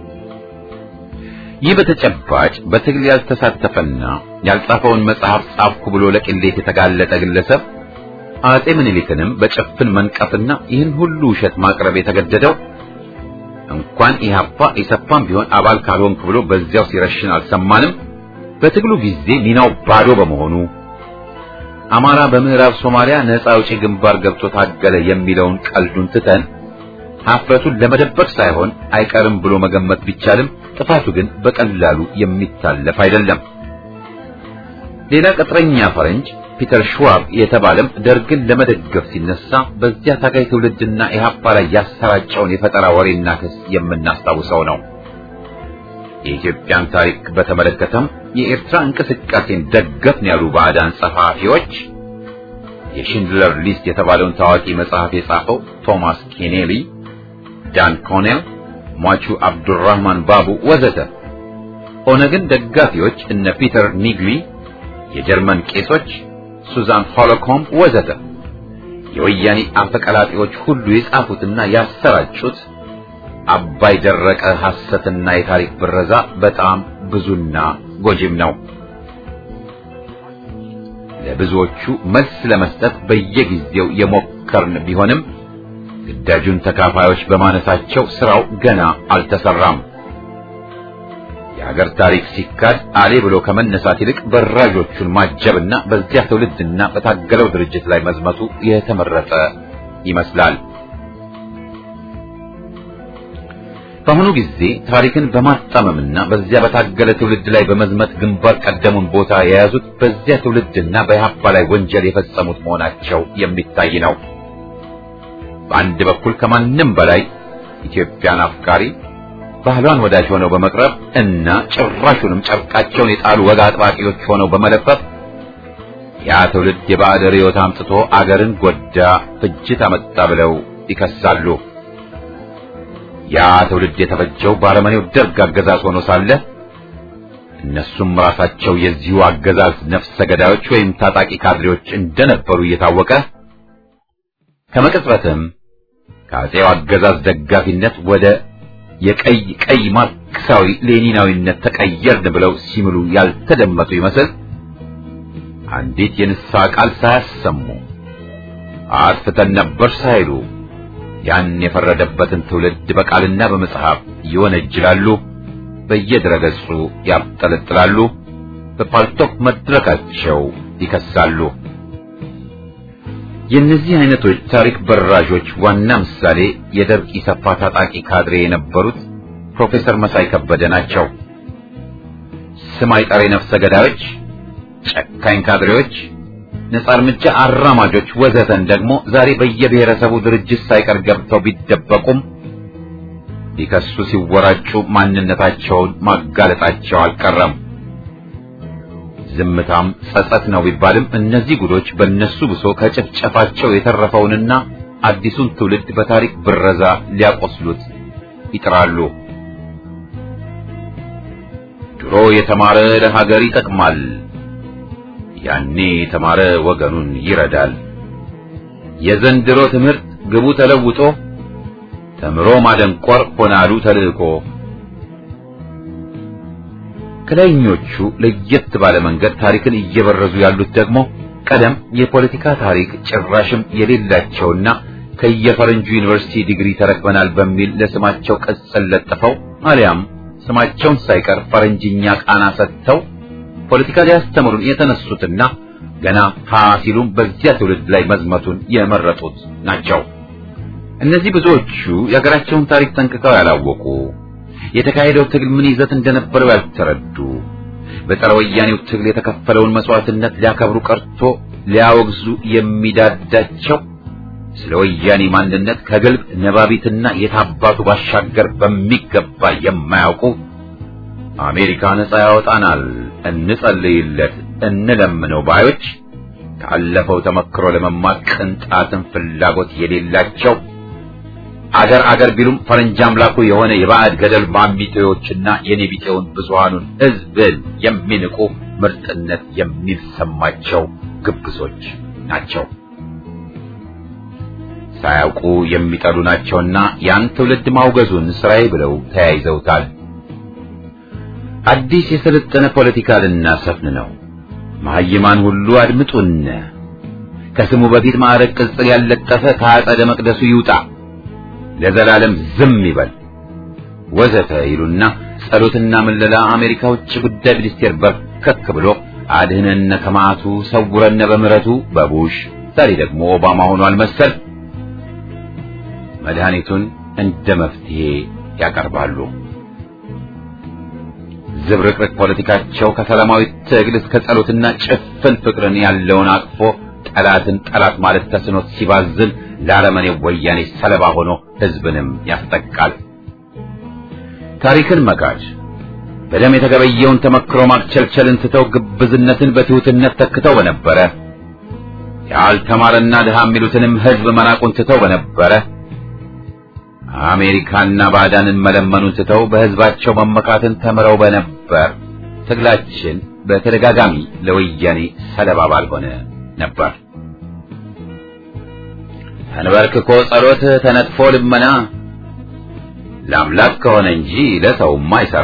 ይህ በተጨባጭ በትግል ያልተሳተፈና ያልጻፈውን መጽሐፍ ጻፍኩ ብሎ ለቅሌት የተጋለጠ ግለሰብ አጼ ምኒልክንም በጭፍን መንቀፍና ይህን ሁሉ ውሸት ማቅረብ የተገደደው እንኳን ኢህአፓ ኢሰፓም ቢሆን አባል ካልሆንክ ብሎ በዚያው ሲረሽን አልሰማንም። በትግሉ ጊዜ ሚናው ባዶ በመሆኑ አማራ በምዕራብ ሶማሊያ ነፃ አውጪ ግንባር ገብቶ ታገለ የሚለውን ቀልዱን ትተን ሀፍረቱን ለመደበቅ ሳይሆን አይቀርም ብሎ መገመት ቢቻልም ጥፋቱ ግን በቀላሉ የሚታለፍ አይደለም። ሌላ ቅጥረኛ ፈረንጅ ፒተር ሽዋብ የተባለም ደርግን ለመደገፍ ሲነሳ በዚያ ታጋይ ትውልድና ኢህአፓ ላይ ያሰራጨውን የፈጠራ ወሬና ክስ የምናስታውሰው ነው። የኢትዮጵያን ታሪክ በተመለከተም የኤርትራ እንቅስቃሴን ደገፍን ያሉ ባዕዳን ጸሐፊዎች የሽንድለር ሊስት የተባለውን ታዋቂ መጽሐፍ የጻፈው ቶማስ ኬኔሊ፣ ዳን ኮኔል፣ ሟቹ አብዱራህማን ባቡ ወዘተ፣ ኦነግን ደጋፊዎች እነ ፒተር ኒግሊ፣ የጀርመን ቄሶች ሱዛን ሆሎኮምብ ወዘተ የወያኔ አፈቀላጤዎች ሁሉ የጻፉትና ያሰራጩት አባይ ደረቀ ሐሰትና የታሪክ ብረዛ በጣም ብዙና ጎጂም ነው። ለብዙዎቹ መልስ ለመስጠት በየጊዜው የሞከርን ቢሆንም ግዳጁን ተካፋዮች በማነሳቸው ስራው ገና አልተሰራም። የሀገር ታሪክ ሲካድ አሌ ብሎ ከመነሳት ይልቅ በራዦቹን ማጀብና በዚያ ትውልድና በታገለው ድርጅት ላይ መዝመቱ የተመረጠ ይመስላል። በአሁኑ ጊዜ ታሪክን በማጣመምና በዚያ በታገለ ትውልድ ላይ በመዝመት ግንባር ቀደሙን ቦታ የያዙት በዚያ ትውልድና በኢህአፓ ላይ ወንጀል የፈጸሙት መሆናቸው የሚታይ ነው። በአንድ በኩል ከማንም በላይ ኢትዮጵያን አፍቃሪ ባህሏን ወዳጅ ሆነው በመቅረብ እና ጭራሹንም ጨርቃቸውን የጣሉ ወግ አጥባቂዎች ሆነው በመለፈፍ ያ ትውልድ የባዕድ ርዕዮት አምጥቶ አገርን ጎዳ፣ ፍጅት አመጣ ብለው ይከሳሉ። ያ ትውልድ የተፈጀው ባረመኔው ደርግ አገዛዝ ሆኖ ሳለ እነሱም ራሳቸው የዚሁ አገዛዝ ነፍሰ ገዳዮች ወይም ታጣቂ ካድሬዎች እንደነበሩ እየታወቀ ከመቅጽበትም ከአጼው አገዛዝ ደጋፊነት ወደ የቀይ ማርክሳዊ ሌኒናዊነት ተቀየርን ብለው ሲምሉ ያልተደመጡ ይመስል አንዲት የንስሐ ቃል ሳያሰሙ አጥፍተን ነበር ሳይሉ ያን የፈረደበትን ትውልድ በቃልና በመጽሐፍ ይወነጅላሉ፣ በየድረገጹ ያብጠለጥላሉ፣ በፓልቶክ መድረካቸው ይከሳሉ። የእነዚህ አይነቶች ታሪክ በራዦች ዋና ምሳሌ የደርግ ኢሰፓ ታጣቂ ካድሬ የነበሩት ፕሮፌሰር መሳይ ከበደ ናቸው። ስም አይጠሪ ነፍሰ ገዳዮች፣ ጨካኝ ካድሬዎች፣ ነጻ እርምጃ አራማጆች ወዘተን ደግሞ ዛሬ በየብሔረሰቡ ድርጅት ሳይቀር ገብተው ቢደበቁም ሊከሱ ሲወራጩ ማንነታቸውን ማጋለጣቸው አልቀረም። ዝምታም ጸጸት ነው ቢባልም እነዚህ ጉዶች በእነሱ ብሶ ከጭፍጨፋቸው የተረፈውንና አዲሱን ትውልድ በታሪክ ብረዛ ሊያቆስሉት ይጥራሉ። ድሮ የተማረ ለሀገር ይጠቅማል፣ ያኔ የተማረ ወገኑን ይረዳል። የዘንድሮ ትምህርት ግቡ ተለውጦ ተምሮ ማደንቆር ሆናሉ ተልእኮ። ከላይኞቹ ለየት ባለ መንገድ ታሪክን እየበረዙ ያሉት ደግሞ ቀደም የፖለቲካ ታሪክ ጭራሽም የሌላቸውና ከየፈረንጁ ዩኒቨርሲቲ ዲግሪ ተረክበናል በሚል ለስማቸው ቅጽል ለጥፈው አሊያም ስማቸውን ሳይቀር ፈረንጅኛ ቃና ሰጥተው ፖለቲካ ሊያስተምሩን የተነሱትና ገና ሲሉም በዚያ ትውልድ ላይ መዝመቱን የመረጡት ናቸው። እነዚህ ብዙዎቹ የሀገራቸውን ታሪክ ጠንቅቀው ያላወቁ፣ የተካሄደው ትግል ምን ይዘት እንደነበረው ያልተረዱ፣ በጸረ ወያኔው ትግል የተከፈለውን መስዋዕትነት ሊያከብሩ ቀርቶ ሊያወግዙ የሚዳዳቸው፣ ስለ ወያኔ ማንነት ከግልብ ነባቢትና የታባቱ ባሻገር በሚገባ የማያውቁ፣ አሜሪካ ነጻ ያወጣናል እንጸልይለት እንለምነው ባዮች፣ ካለፈው ተመክሮ ለመማር ቅንጣትን ፍላጎት የሌላቸው፣ አገር ቢሉም ፈረንጅ አምላኩ የሆነ የባዕድ ገደል ማሚቴዎችና የኔቢቴውን ብዙሃኑን ሕዝብን የሚንቁ ምርጥነት የሚሰማቸው ግብዞች ናቸው። ሳያውቁ የሚጠሉ ናቸውና ያን ትውልድ ማውገዙን ስራዬ ብለው ተያይዘውታል። አዲስ የሰለጠነ ፖለቲካ ልናሰፍን ነው፣ መሀይማን ሁሉ አድምጡን፣ ከስሙ በፊት ማዕረግ ቅጽል ያለጠፈ ከአጸደ መቅደሱ ይውጣ፣ ለዘላለም ዝም ይበል ወዘተ ይሉና ጸሎትና ምለላ አሜሪካ ውጭ ጉዳይ ሚኒስቴር በርከክ ብሎ አድህነነ ከማቱ ሰውረነ በምሕረቱ በቡሽ ዛሬ ደግሞ ኦባማ ሆኗል መሰል መድኃኒቱን እንደ መፍትሄ ያቀርባሉ። ዝብርቅርቅ ፖለቲካቸው ከሰላማዊ ትግል እስከ ጸሎትና ጭፍን ፍቅርን ያለውን አቅፎ ጠላትን ጠላት ማለት ተስኖት ሲባዝን ለአረመኔው ወያኔ ሰለባ ሆኖ ህዝብንም ያስጠቃል። ታሪክን መካድ በደም የተገበየውን ተመክሮ ማክቸልቸልን ትተው ግብዝነትን በትሑትነት ተክተው በነበረ ያልተማረና ድሃ የሚሉትንም ህዝብ መናቁን ትተው በነበረ አሜሪካና ባዕዳንን መለመኑን ትተው በህዝባቸው መመካትን ተምረው በነበር ትግላችን በተደጋጋሚ ለወያኔ ሰለባ ባልሆነ ነበር። ተንበርክኮ ጸሎት ተነጥፎ ልመና ለአምላክ ከሆነ እንጂ ለሰውም አይሰራ።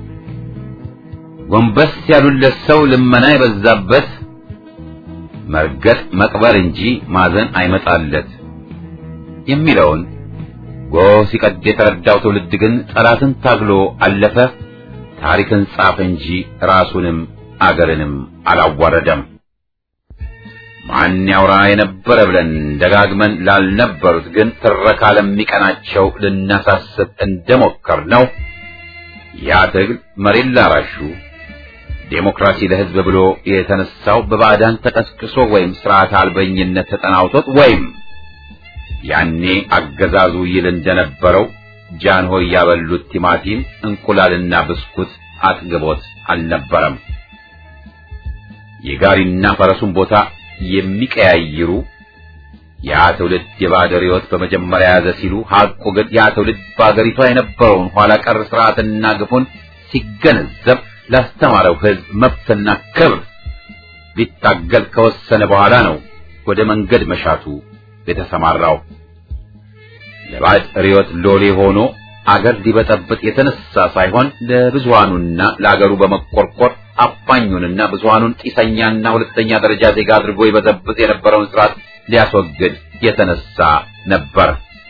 ጎንበስ ያሉለት ሰው ልመና የበዛበት መርገጥ መቅበር እንጂ ማዘን አይመጣለት የሚለውን ጎህ ሲቀድ የተረዳው ትውልድ ግን ጠላትን ታግሎ አለፈ። ታሪክን ጻፈ እንጂ ራሱንም አገርንም አላዋረደም። ማን ያውራ የነበረ ብለን ደጋግመን ላልነበሩት ግን ትረካ ለሚቀናቸው ልናሳስብ እንደሞከር ነው። ያ ትግል መሬት ላራሹ ዴሞክራሲ ለህዝብ ብሎ የተነሳው በባዕዳን ተቀስቅሶ ወይም ስርዓት አልበኝነት ተጠናውቶት ወይም ያኔ አገዛዙ ይል እንደነበረው ጃንሆይ ያበሉት ቲማቲም እንቁላልና ብስኩት አጥግቦት አልነበረም። የጋሪና ፈረሱን ቦታ የሚቀያይሩ ያ ትውልድ የባዕድ ርዕዮት በመጀመሪያ ያዘ ሲሉ ሐቁ ግን ያ ትውልድ በአገሪቷ የነበረውን ኋላ ቀር ስርዓትና ግፉን ሲገነዘብ ላስተማረው ህዝብ መብትና ክብር ሊታገል ከወሰነ በኋላ ነው ወደ መንገድ መሻቱ የተሰማራው። ለባዕድ ርዕዮት ሎሌ ሆኖ አገር ሊበጠብጥ የተነሳ ሳይሆን ለብዙሃኑና ለአገሩ በመቆርቆር አፋኙንና ብዙሃኑን ጢሰኛና ሁለተኛ ደረጃ ዜጋ አድርጎ ይበጠብጥ የነበረውን ስርዓት ሊያስወግድ የተነሳ ነበር።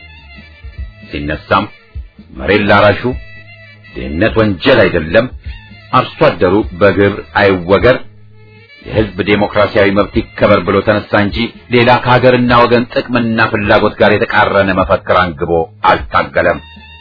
ሲነሳም መሬት ላራሹ ድህነት ወንጀል አይደለም፣ አርሶ አደሩ በግብር አይወገር፣ የህዝብ ዴሞክራሲያዊ መብት ይከበር ብሎ ተነሳ እንጂ ሌላ ከሀገርና ወገን ጥቅምና ፍላጎት ጋር የተቃረነ መፈክር አንግቦ አልታገለም።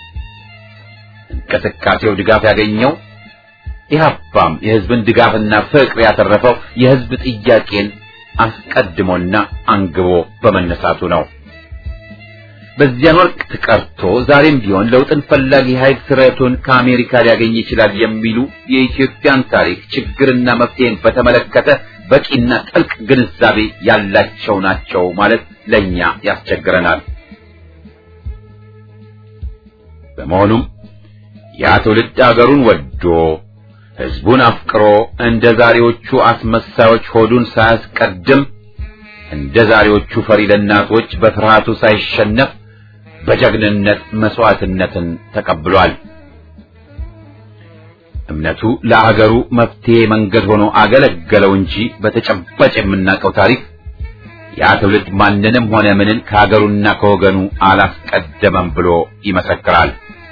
እንቅስቃሴው ድጋፍ ያገኘው ኢህአፓም የህዝብን ድጋፍና ፍቅር ያተረፈው የህዝብ ጥያቄን አስቀድሞና አንግቦ በመነሳቱ ነው። በዚያን ወቅት ቀርቶ ዛሬም ቢሆን ለውጥን ፈላጊ ኃይል ስረቱን ከአሜሪካ ሊያገኝ ይችላል የሚሉ የኢትዮጵያን ታሪክ ችግርና መፍትሄን በተመለከተ በቂና ጥልቅ ግንዛቤ ያላቸው ናቸው ማለት ለኛ ያስቸግረናል። በመሆኑም ያ ትውልድ አገሩን ወዶ ህዝቡን አፍቅሮ እንደ ዛሬዎቹ አስመሳዮች ሆዱን ሳያስቀድም እንደ ዛሬዎቹ ፈሪ ለናቶች በፍርሃቱ ሳይሸነፍ በጀግንነት መስዋዕትነትን ተቀብሏል። እምነቱ ለአገሩ መፍትሄ መንገድ ሆኖ አገለገለው እንጂ በተጨባጭ የምናውቀው ታሪክ ያ ትውልድ ማንንም ሆነ ምንን ከአገሩና ከወገኑ አላስቀደመም ብሎ ይመሰክራል።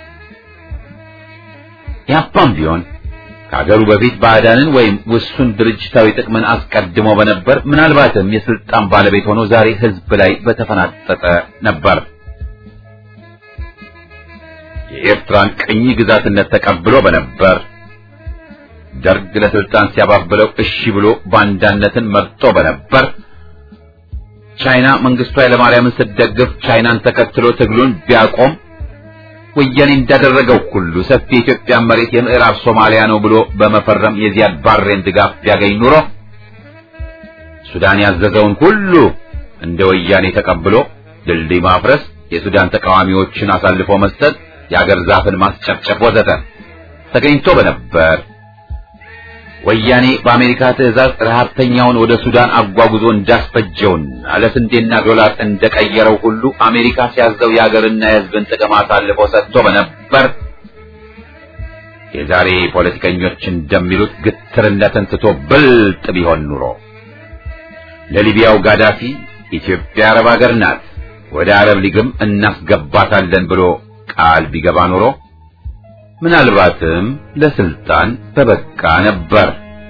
ያፓም ቢሆን ከአገሩ በፊት ባዕዳንን ወይም ውሱን ድርጅታዊ ጥቅምን አስቀድሞ በነበር ምናልባትም የስልጣን ባለቤት ሆኖ ዛሬ ህዝብ ላይ በተፈናጠጠ ነበር። የኤርትራን ቅኝ ግዛትነት ተቀብሎ በነበር ደርግ ለስልጣን ሲያባብለው እሺ ብሎ ባንዳነትን መርጦ በነበር ቻይና መንግስቱ ኃይለማርያምን ስትደግፍ ቻይናን ተከትሎ ትግሉን ቢያቆም ወያኔ እንዳደረገው ሁሉ ሰፊ የኢትዮጵያ መሬት የምዕራብ ሶማሊያ ነው ብሎ በመፈረም የዚያድ ባሬን ድጋፍ ቢያገኝ ኑሮ ሱዳን ያዘዘውን ሁሉ እንደ ወያኔ ተቀብሎ ድልድይ ማፍረስ፣ የሱዳን ተቃዋሚዎችን አሳልፎ መስጠት፣ የአገር ዛፍን ማስጨፍጨፍ ወዘተ ተገኝቶ በነበር ወያኔ በአሜሪካ ትዕዛዝ ረሃብተኛውን ወደ ሱዳን አጓጉዞ እንዳስፈጀውና ለስንዴና ዶላር እንደቀየረው ሁሉ አሜሪካ ሲያዘው የአገርና የሕዝብን ጥቅም አሳልፎ ሰጥቶ በነበር የዛሬ ፖለቲከኞች እንደሚሉት ግትርነትን ትቶ ብልጥ ቢሆን ኑሮ ለሊቢያው ጋዳፊ ኢትዮጵያ አረብ ሀገር ናት፣ ወደ አረብ ሊግም እናስገባታለን ብሎ ቃል ቢገባ ኑሮ ምናልባትም ለስልጣን በበቃ ነበር።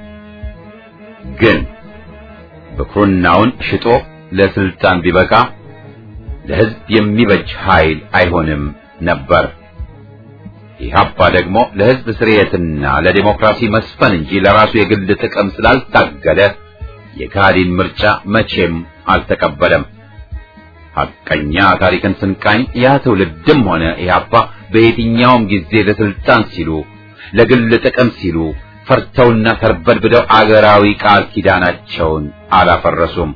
ግን ብኩርናውን ሽጦ ለስልጣን ቢበቃ ለሕዝብ የሚበጅ ኃይል አይሆንም ነበር። ኢህአፓ ደግሞ ለህዝብ ስርየትና ለዲሞክራሲ መስፈን እንጂ ለራሱ የግል ጥቅም ስላልታገለ የካዲን ምርጫ መቼም አልተቀበለም። ሐቀኛ ታሪክን ስንቃኝ ያ ትውልድም ሆነ ኢህአፓ በየትኛውም ጊዜ ለስልጣን ሲሉ ለግል ጥቅም ሲሉ ፈርተውና ተርበድብደው አገራዊ ቃል ኪዳናቸውን አላፈረሱም።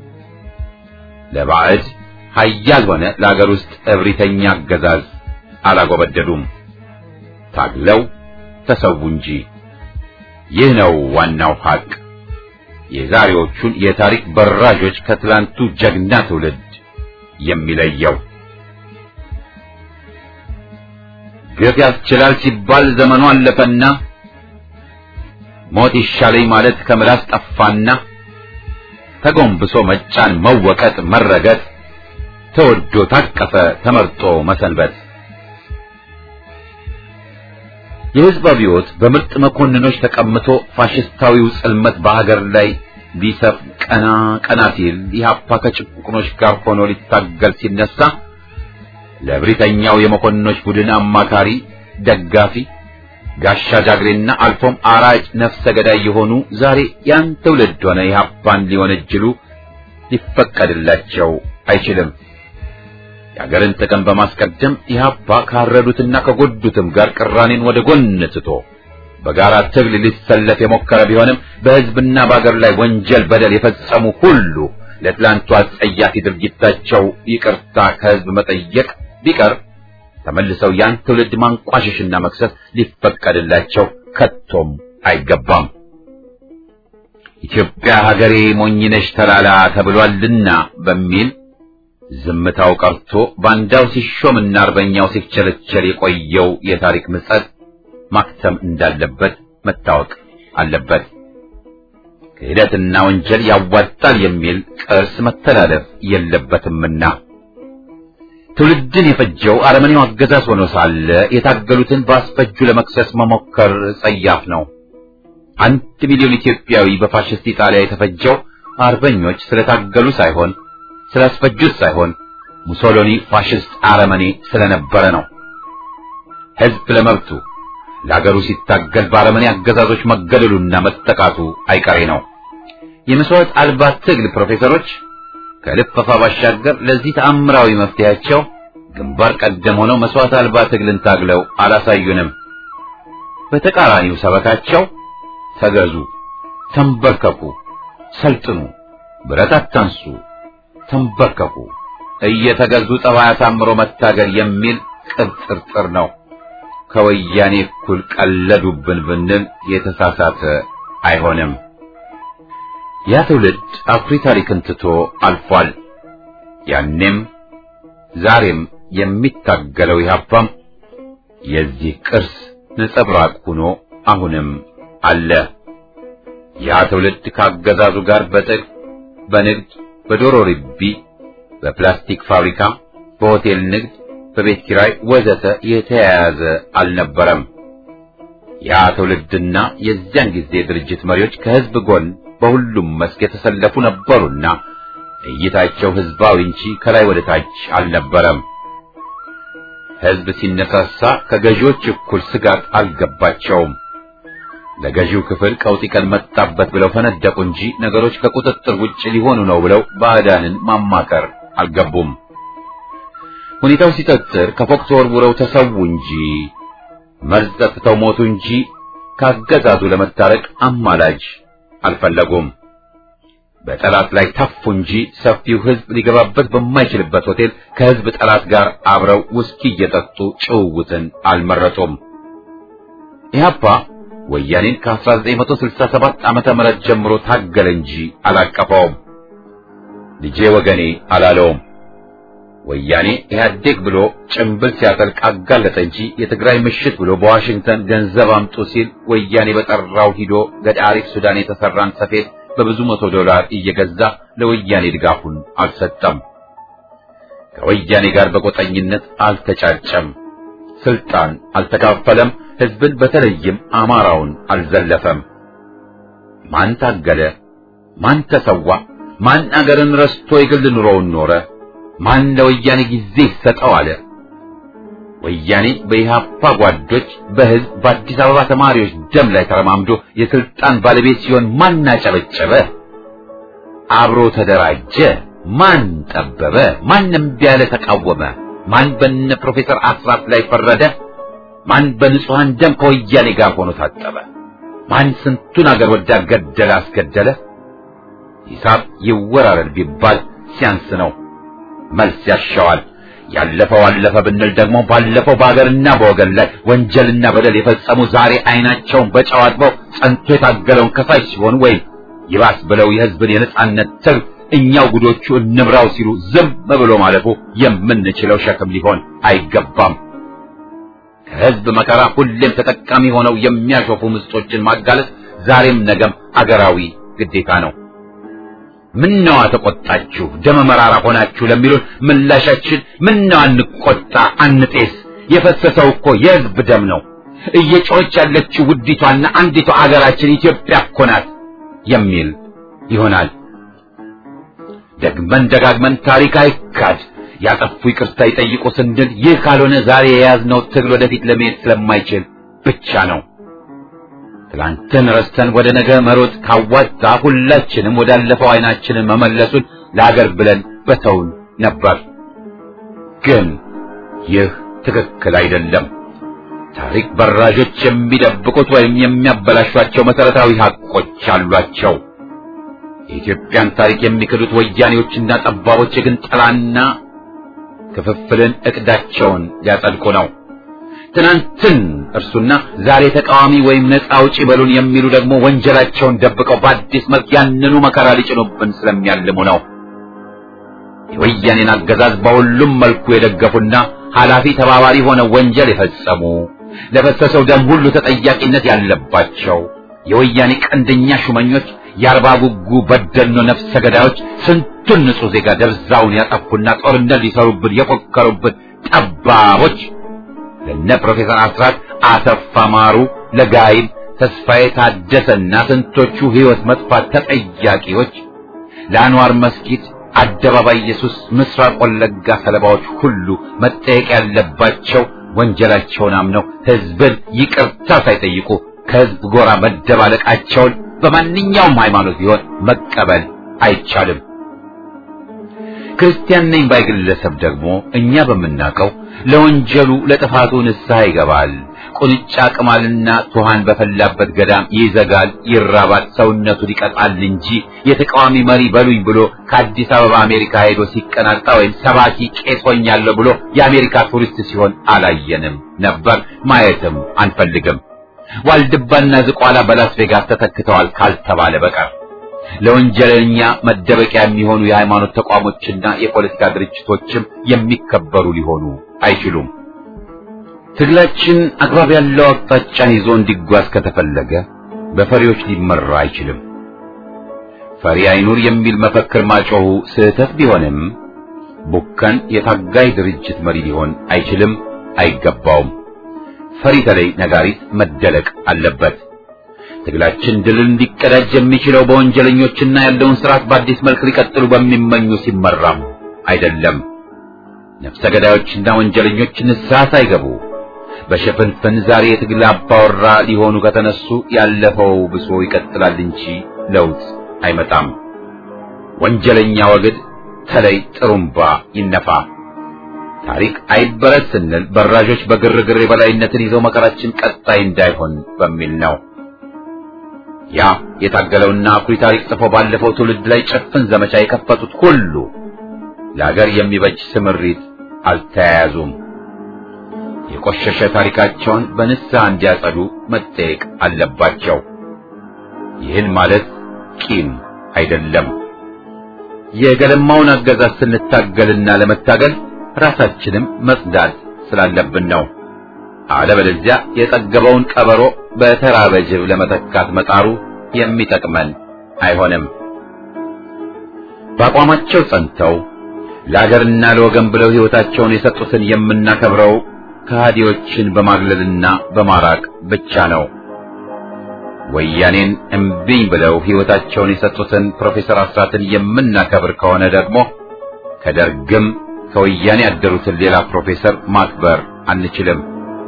ለባዕድ ኃያል ሆነ ለአገር ውስጥ እብሪተኛ አገዛዝ አላጎበደዱም። ታግለው ተሰዉ እንጂ። ይህ ነው ዋናው ሐቅ የዛሬዎቹን የታሪክ በራዦች ከትላንቱ ጀግና ትውልድ የሚለየው። ግፍ ያስችላል ሲባል ዘመኑ አለፈና ሞት ይሻለኝ ማለት ከምላስ ጠፋና ተጎንብሶ መጫን መወቀጥ መረገጥ ተወዶ ታቀፈ ተመርጦ መሰንበት። የሕዝብ አብዮት በምርጥ መኮንኖች ተቀምጦ ፋሽስታዊው ጽልመት በሀገር ላይ ሊሰፍ ቀና ቀና ሲል ኢህአፓ ከጭቁኖች ጋር ሆኖ ሊታገል ሲነሳ ለብሪተኛው የመኮንኖች ቡድን አማካሪ ደጋፊ ጋሻ ጃግሬና አልፎም አራጅ ነፍሰ ገዳይ የሆኑ ዛሬ ያን ትውልድ ሆነ ኢህአፓን ሊወነጅሉ ሊፈቀድላቸው አይችልም። የአገርን ጥቅም በማስቀደም ኢህአፓ ካረዱትና ከጎዱትም ጋር ቅራኔን ወደ ጎን ትቶ በጋራ ትግል ሊሰለፍ የሞከረ ቢሆንም በሕዝብና በአገር ላይ ወንጀል በደል የፈጸሙ ሁሉ ለትላንቱ አጸያፊ ድርጊታቸው ይቅርታ ከሕዝብ መጠየቅ ቢቀር ተመልሰው ያን ትውልድ ማንቋሸሽና መክሰስ ሊፈቀድላቸው ከቶም አይገባም። ኢትዮጵያ ሀገሬ ሞኝነሽ ተላላ ተብሏልና በሚል ዝምታው ቀርቶ ባንዳው ሲሾምና አርበኛው ሲቸለቸል የቆየው የታሪክ ምጸት ማክተም እንዳለበት መታወቅ አለበት። ክህደትና ወንጀል ያዋጣል የሚል ቅርስ መተላለፍ የለበትምና ትውልድን የፈጀው አረመኔው አገዛዝ ሆኖ ሳለ የታገሉትን በአስፈጁ ለመክሰስ መሞከር ጸያፍ ነው። 1 ሚሊዮን ኢትዮጵያዊ በፋሽስት ኢጣሊያ የተፈጀው አርበኞች ስለታገሉ ሳይሆን ስላስፈጁት ሳይሆን ሙሶሎኒ ፋሽስት አረመኔ ስለነበረ ነው። ሕዝብ ለመብቱ ለአገሩ ሲታገል በአረመኔ አገዛዞች መገደሉና መጠቃቱ አይቀሬ ነው። የመስዋዕት አልባ ትግል ፕሮፌሰሮች ከልፈፋ ባሻገር ለዚህ ተአምራዊ መፍትሄያቸው ግንባር ቀደም ሆነው መስዋዕት አልባ ትግልን ታግለው አላሳዩንም። በተቃራኒው ሰበካቸው ተገዙ፣ ተንበርከኩ፣ ሰልጥኑ፣ ብረት አታንሱ፣ ተንበርከኩ፣ እየተገዙ ጠባይ አሳምሮ መታገል የሚል ቅብጥርጥር ነው። ከወያኔ እኩል ቀለዱብን ብንል የተሳሳተ አይሆንም። ያ ትውልድ አኩሪ ታሪክን ትቶ አልፏል። ያኔም ዛሬም የሚታገለው ኢህአፓም የዚህ ቅርስ ነጸብራቅ ሆኖ አሁንም አለ። ያ ትውልድ ካገዛዙ ጋር በጥቅ በንግድ በዶሮ ርቢ በፕላስቲክ ፋብሪካ በሆቴል ንግድ በቤት ኪራይ ወዘተ የተያያዘ አልነበረም። ያ ትውልድና የዚያን ጊዜ ድርጅት መሪዎች ከህዝብ ጎን በሁሉም መስክ የተሰለፉ ነበሩና እይታቸው ህዝባዊ እንጂ ከላይ ወደ ታች አልነበረም። ህዝብ ሲነሳሳ ከገዢዎች እኩል ስጋት አልገባቸውም። ለገዢው ክፍል ቀውጢ ቀን መጣበት ብለው ፈነደቁ እንጂ ነገሮች ከቁጥጥር ውጭ ሊሆኑ ነው ብለው ባዕዳንን ማማከር አልገቡም። ሁኔታው ሲጠጥር ከፎቅ ተወርውረው ተሰዉ እንጂ መርዝ ጠጥተው ሞቱ እንጂ ካገዛዙ ለመታረቅ አማላጅ አልፈለጉም። በጠላት ላይ ተፉ እንጂ ሰፊው ህዝብ ሊገባበት በማይችልበት ሆቴል ከህዝብ ጠላት ጋር አብረው ውስኪ እየጠጡ ጭውውትን አልመረጡም። ኢህአፓ ወያኔን ከ1967 ዓመተ ምህረት ጀምሮ ታገለ እንጂ አላቀፈውም። ልጄ ወገኔ አላለውም። ወያኔ ኢህአዴግ ብሎ ጭምብል ሲያጠልቅ አጋለጠ እንጂ የትግራይ ምሽት ብሎ በዋሽንግተን ገንዘብ አምጡ ሲል ወያኔ በጠራው ሂዶ ገዳሪፍ ሱዳን የተሰራን ሰፌድ በብዙ $100 እየገዛ ለወያኔ ድጋፉን አልሰጠም። ከወያኔ ጋር በቆጠኝነት አልተጫጨም። ስልጣን አልተካፈለም። ህዝብን በተለይም አማራውን አልዘለፈም። ማን ታገለ? ማን ተሰዋ? ማን አገርን ረስቶ የግል ኑሮውን ኖረ? ማን ለወያኔ ጊዜ ይሰጠው አለ? ወያኔ በኢህአፓ ጓዶች በህዝብ በአዲስ አበባ ተማሪዎች ደም ላይ ተረማምዶ የስልጣን ባለቤት ሲሆን ማን አጨበጨበ? አብሮ ተደራጀ? ማን ጠበበ? ማንም ቢያለ ተቃወመ? ማን በነ ፕሮፌሰር አስራት ላይ ፈረደ? ማን በንጹሃን ደም ከወያኔ ጋር ሆኖ ታጠበ? ማን ስንቱን አገር ወዳድ ገደለ አስገደለ? ሂሳብ ይወራረድ ቢባል ሲያንስ ነው። መልስ ያሻዋል። ያለፈው አለፈ ብንል ደግሞ ባለፈው በአገርና በወገን ላይ ወንጀልና በደል የፈጸሙ ዛሬ አይናቸውን በጨው አጥበው ጸንቶ የታገለውን ከፋይ ሲሆን ወይም ይባስ ብለው የህዝብን የነጻነት ትግል እኛው ጉዶቹ እንምራው ሲሉ ዝም ብሎ ማለፉ የምንችለው ሸክም ሊሆን አይገባም። ከህዝብ መከራ ሁሌም ተጠቃሚ ሆነው የሚያሾፉ ምስጦችን ማጋለጥ ዛሬም ነገም አገራዊ ግዴታ ነው። ምነው ተቆጣችሁ ደመ መራራ ሆናችሁ ለሚሉን ምላሻችን ምነው አንቆጣ አንጤስ? የፈሰሰው እኮ የህዝብ ደም ነው። እየጮች ያለችው ውዲቷና አንዲቷ አገራችን ኢትዮጵያ እኮ ናት የሚል ይሆናል። ደግመን ደጋግመን ታሪክ አይካድ፣ ያጠፉ ይቅርታ ይጠይቁ ስንል ይህ ካልሆነ ዛሬ የያዝነው ትግል ወደፊት ለመሄድ ስለማይችል ብቻ ነው። ትላንትን ረስተን ወደ ነገ መሮጥ ካዋጣ ሁላችንም ወዳለፈው አይናችንን መመለሱን ለአገር ብለን በተውን ነበር። ግን ይህ ትክክል አይደለም። ታሪክ በራዦች የሚደብቁት ወይም የሚያበላሿቸው መሰረታዊ ሀቆች አሏቸው። የኢትዮጵያን ታሪክ የሚክዱት ወያኔዎችና ጠባቦች ግን ጥላና ክፍፍልን እቅዳቸውን ሊያጸድቁ ነው። ትናንትን እርሱና ዛሬ ተቃዋሚ ወይም ነፃ አውጪ በሉን የሚሉ ደግሞ ወንጀላቸውን ደብቀው በአዲስ መልክ ያንኑ መከራ ሊጭኑብን ስለሚያልሙ ነው። የወያኔን አገዛዝ በሁሉም መልኩ የደገፉና ኃላፊ ተባባሪ ሆነው ወንጀል የፈጸሙ ለፈሰሰው ደም ሁሉ ተጠያቂነት ያለባቸው የወያኔ ቀንደኛ ሹመኞች፣ የአርባ ጉጉ በደኖ ነፍሰ ገዳዮች ስንቱን ንጹህ ዜጋ ደብዛውን ያጠፉና ጦርነት ሊሰሩብን የፎከሩብን ጠባቦች ለነ ፕሮፌሰር አስራት አሰፋ ማሩ፣ ለጋይብ ተስፋዬ ታደሰና ስንቶቹ ሕይወት መጥፋት ተጠያቂዎች፣ ለአንዋር መስጊድ፣ አደባባይ ኢየሱስ፣ ምስራቅ ወለጋ ሰለባዎች ሁሉ መጠየቅ ያለባቸው ወንጀላቸውን አምነው ሕዝብን ይቅርታ ሳይጠይቁ ከሕዝብ ጎራ መደባለቃቸውን በማንኛውም ሃይማኖት ቢሆን መቀበል አይቻልም። ክርስቲያን ነኝ ባይ ግለሰብ ደግሞ እኛ በምናውቀው ለወንጀሉ ለጥፋቱ ንስሐ ይገባል። ቁንጫ ቅማልና ቱሃን በፈላበት ገዳም ይዘጋል፣ ይራባል፣ ሰውነቱን ይቀጣል እንጂ የተቃዋሚ መሪ በሉኝ ብሎ ከአዲስ አበባ አሜሪካ ሄዶ ሲቀናጣ ወይም ሰባኪ ቄስ ሆኛለሁ ብሎ የአሜሪካ ቱሪስት ሲሆን አላየንም ነበር፣ ማየትም አንፈልግም። ዋልድባና ዝቋላ በላስ ቬጋስ ተተክተዋል ካልተባለ በቀር ለወንጀለኛ መደበቂያ የሚሆኑ የሃይማኖት ተቋሞችና የፖለቲካ ድርጅቶችም የሚከበሩ ሊሆኑ አይችሉም። ትግላችን አግባብ ያለው አቅጣጫን ይዞ እንዲጓዝ ከተፈለገ በፈሪዎች ሊመራ አይችልም። ፈሪ አይኑር የሚል መፈክር ማጮሁ ስህተት ቢሆንም ቡከን የታጋይ ድርጅት መሪ ሊሆን አይችልም፣ አይገባውም። ፈሪ ተለይ ነጋሪት መደለቅ አለበት። ትግላችን ድል እንዲቀዳጅ የሚችለው በወንጀለኞችና ያለውን ስርዓት በአዲስ መልክ ሊቀጥሉ በሚመኙ ሲመራም አይደለም። ነፍሰ ገዳዮችና ወንጀለኞች ንስሐ ሳይገቡ በሽፍንፍን ዛሬ የትግል አባወራ ሊሆኑ ከተነሱ ያለፈው ብሶ ይቀጥላል እንጂ ለውጥ አይመጣም። ወንጀለኛ ወግድ ተለይ ጥሩምባ ይነፋ። ታሪክ አይበረስ ስንል በራዦች በግርግር የበላይነትን ይዘው መከራችን ቀጣይ እንዳይሆን በሚል ነው። ያ የታገለውና አኩሪ ታሪክ ጽፎ ባለፈው ትውልድ ላይ ጭፍን ዘመቻ የከፈቱት ሁሉ ለሀገር የሚበጅ ስምሪት አልተያያዙም። የቆሸሸ ታሪካቸውን በንስሐ እንዲያጸዱ መጠየቅ አለባቸው። ይህን ማለት ቂም አይደለም። የገለማውን አገዛዝ ስንታገልና ለመታገል ራሳችንም መጽዳት ስላለብን ነው። አለበለዚያ የጠገበውን ቀበሮ በተራበ ጅብ ለመተካት መጣሩ የሚጠቅመን አይሆንም። በአቋማቸው ጸንተው ለአገርና ለወገን ብለው ሕይወታቸውን የሰጡትን የምናከብረው ከሃዲዎችን በማግለልና በማራቅ ብቻ ነው። ወያኔን እምቢኝ ብለው ሕይወታቸውን የሰጡትን ፕሮፌሰር አስራትን የምናከብር ከሆነ ደግሞ ከደርግም ከወያኔ ያደሩትን ሌላ ፕሮፌሰር ማክበር አንችልም።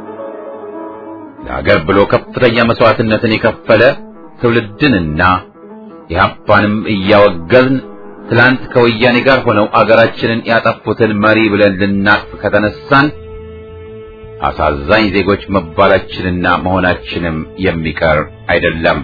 ለሀገር ብሎ ከፍተኛ መስዋዕትነትን የከፈለ ትውልድንና ኢህአፓንም እያወገዝን ትላንት ከወያኔ ጋር ሆነው አገራችንን ያጠፉትን መሪ ብለን ልናቅፍ ከተነሳን አሳዛኝ ዜጎች መባላችንና መሆናችንም የሚቀር አይደለም።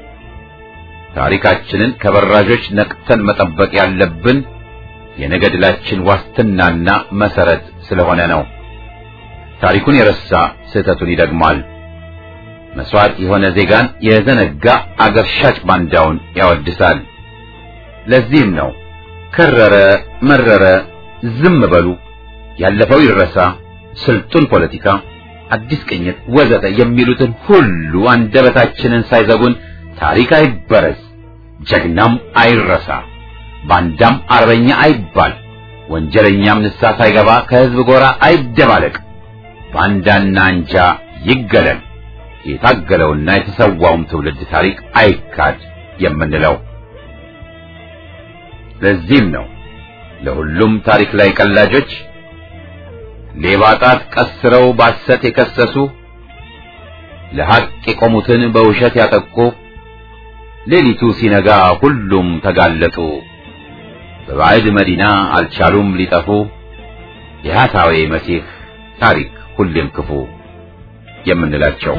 ታሪካችንን ከበራዦች ነቅተን መጠበቅ ያለብን የነገ ድላችን ዋስትናና መሰረት ስለሆነ ነው። ታሪኩን የረሳ ስህተቱን ይደግማል። መስዋዕት የሆነ ዜጋን የዘነጋ አገር ሻጭ ባንዳውን ያወድሳል። ለዚህም ነው ከረረ መረረ ዝም በሉ፣ ያለፈው ይረሳ፣ ስልጡን ፖለቲካ፣ አዲስ ቅኝት ወዘተ የሚሉትን ሁሉ አንደበታችንን ሳይዘጉን ታሪክ አይበረዝ፣ ጀግናም አይረሳ፣ ባንዳም አርበኛ አይባል፣ ወንጀለኛም ንስሐ ሳይገባ ከህዝብ ጎራ አይደባለቅ፣ ባንዳና አንጃ ይገለል፣ የታገለውና የተሰዋውም ትውልድ ታሪክ አይካድ የምንለው። ለዚህም ነው ለሁሉም ታሪክ ላይ ቀላጆች ሌባ ጣት ቀስረው ባሰት የከሰሱ ለሐቅ የቆሙትን በውሸት ያጠቁ ሌሊቱ ሲነጋ ሁሉም ተጋለጡ በባዕድ መዲና አልቻሉም ሊጠፉ የሐሳዌ መሲህ ታሪክ ሁሌም ክፉ የምንላቸው።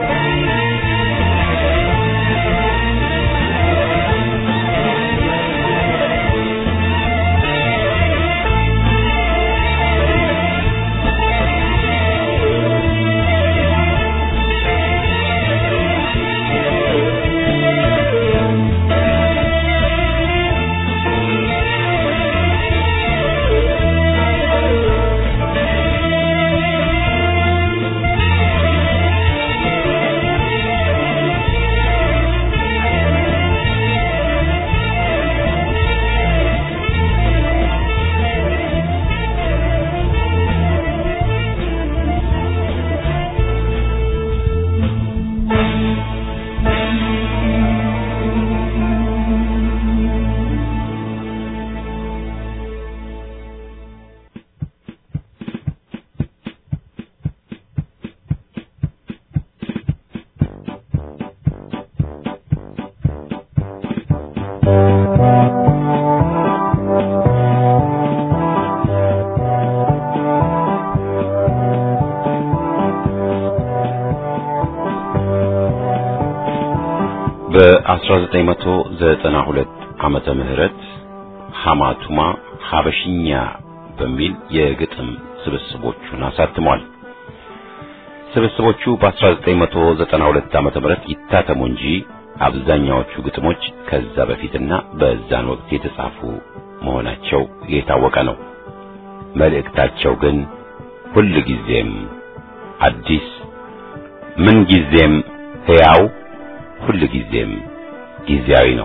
በ1992 ዓመተ ምህረት ሐማቱማ ሐበሽኛ በሚል የግጥም ስብስቦቹን አሳትሟል። ስብስቦቹ በ1992 ዓመተ ምህረት ይታተሙ እንጂ አብዛኛዎቹ ግጥሞች ከዛ በፊትና በዛን ወቅት የተጻፉ መሆናቸው የታወቀ ነው። መልእክታቸው ግን ሁሉ ጊዜም አዲስ፣ ምን ጊዜም ሕያው፣ ሁሉ ጊዜም ጊዜያዊ ነው።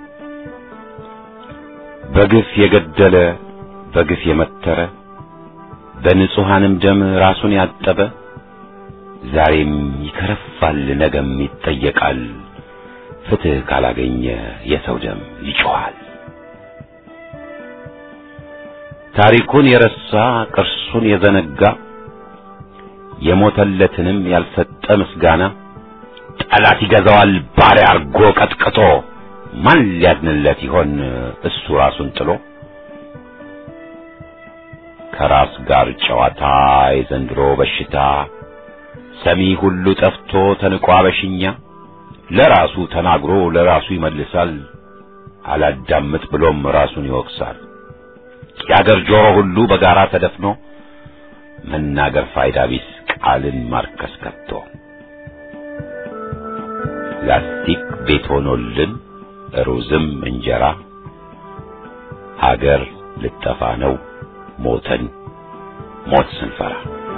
በግፍ የገደለ በግፍ የመተረ በንጹሃንም ደም ራሱን ያጠበ ዛሬም ይከረፋል፣ ነገም ይጠየቃል። ፍትህ ካላገኘ የሰው ደም ይጮሃል። ታሪኩን የረሳ ቅርሱን የዘነጋ የሞተለትንም ያልሰጠ ምስጋና ጠላት ይገዛዋል ባሪያ አርጎ ቀጥቅጦ። ማን ሊያድንለት ይሆን እሱ ራሱን ጥሎ? ከራስ ጋር ጨዋታ የዘንድሮ በሽታ ሰሚ ሁሉ ጠፍቶ ተንቆ አበሽኛ ለራሱ ተናግሮ ለራሱ ይመልሳል። አላዳምጥ ብሎም ራሱን ይወቅሳል። የአገር ጆሮ ሁሉ በጋራ ተደፍኖ መናገር ፋይዳ ቢስ ቃልን ማርከስ ከቶ ላስቲክ ቤት ሆኖልን ሩዝም እንጀራ ሀገር ልጠፋ ነው ሞተን ሞት ስንፈራ።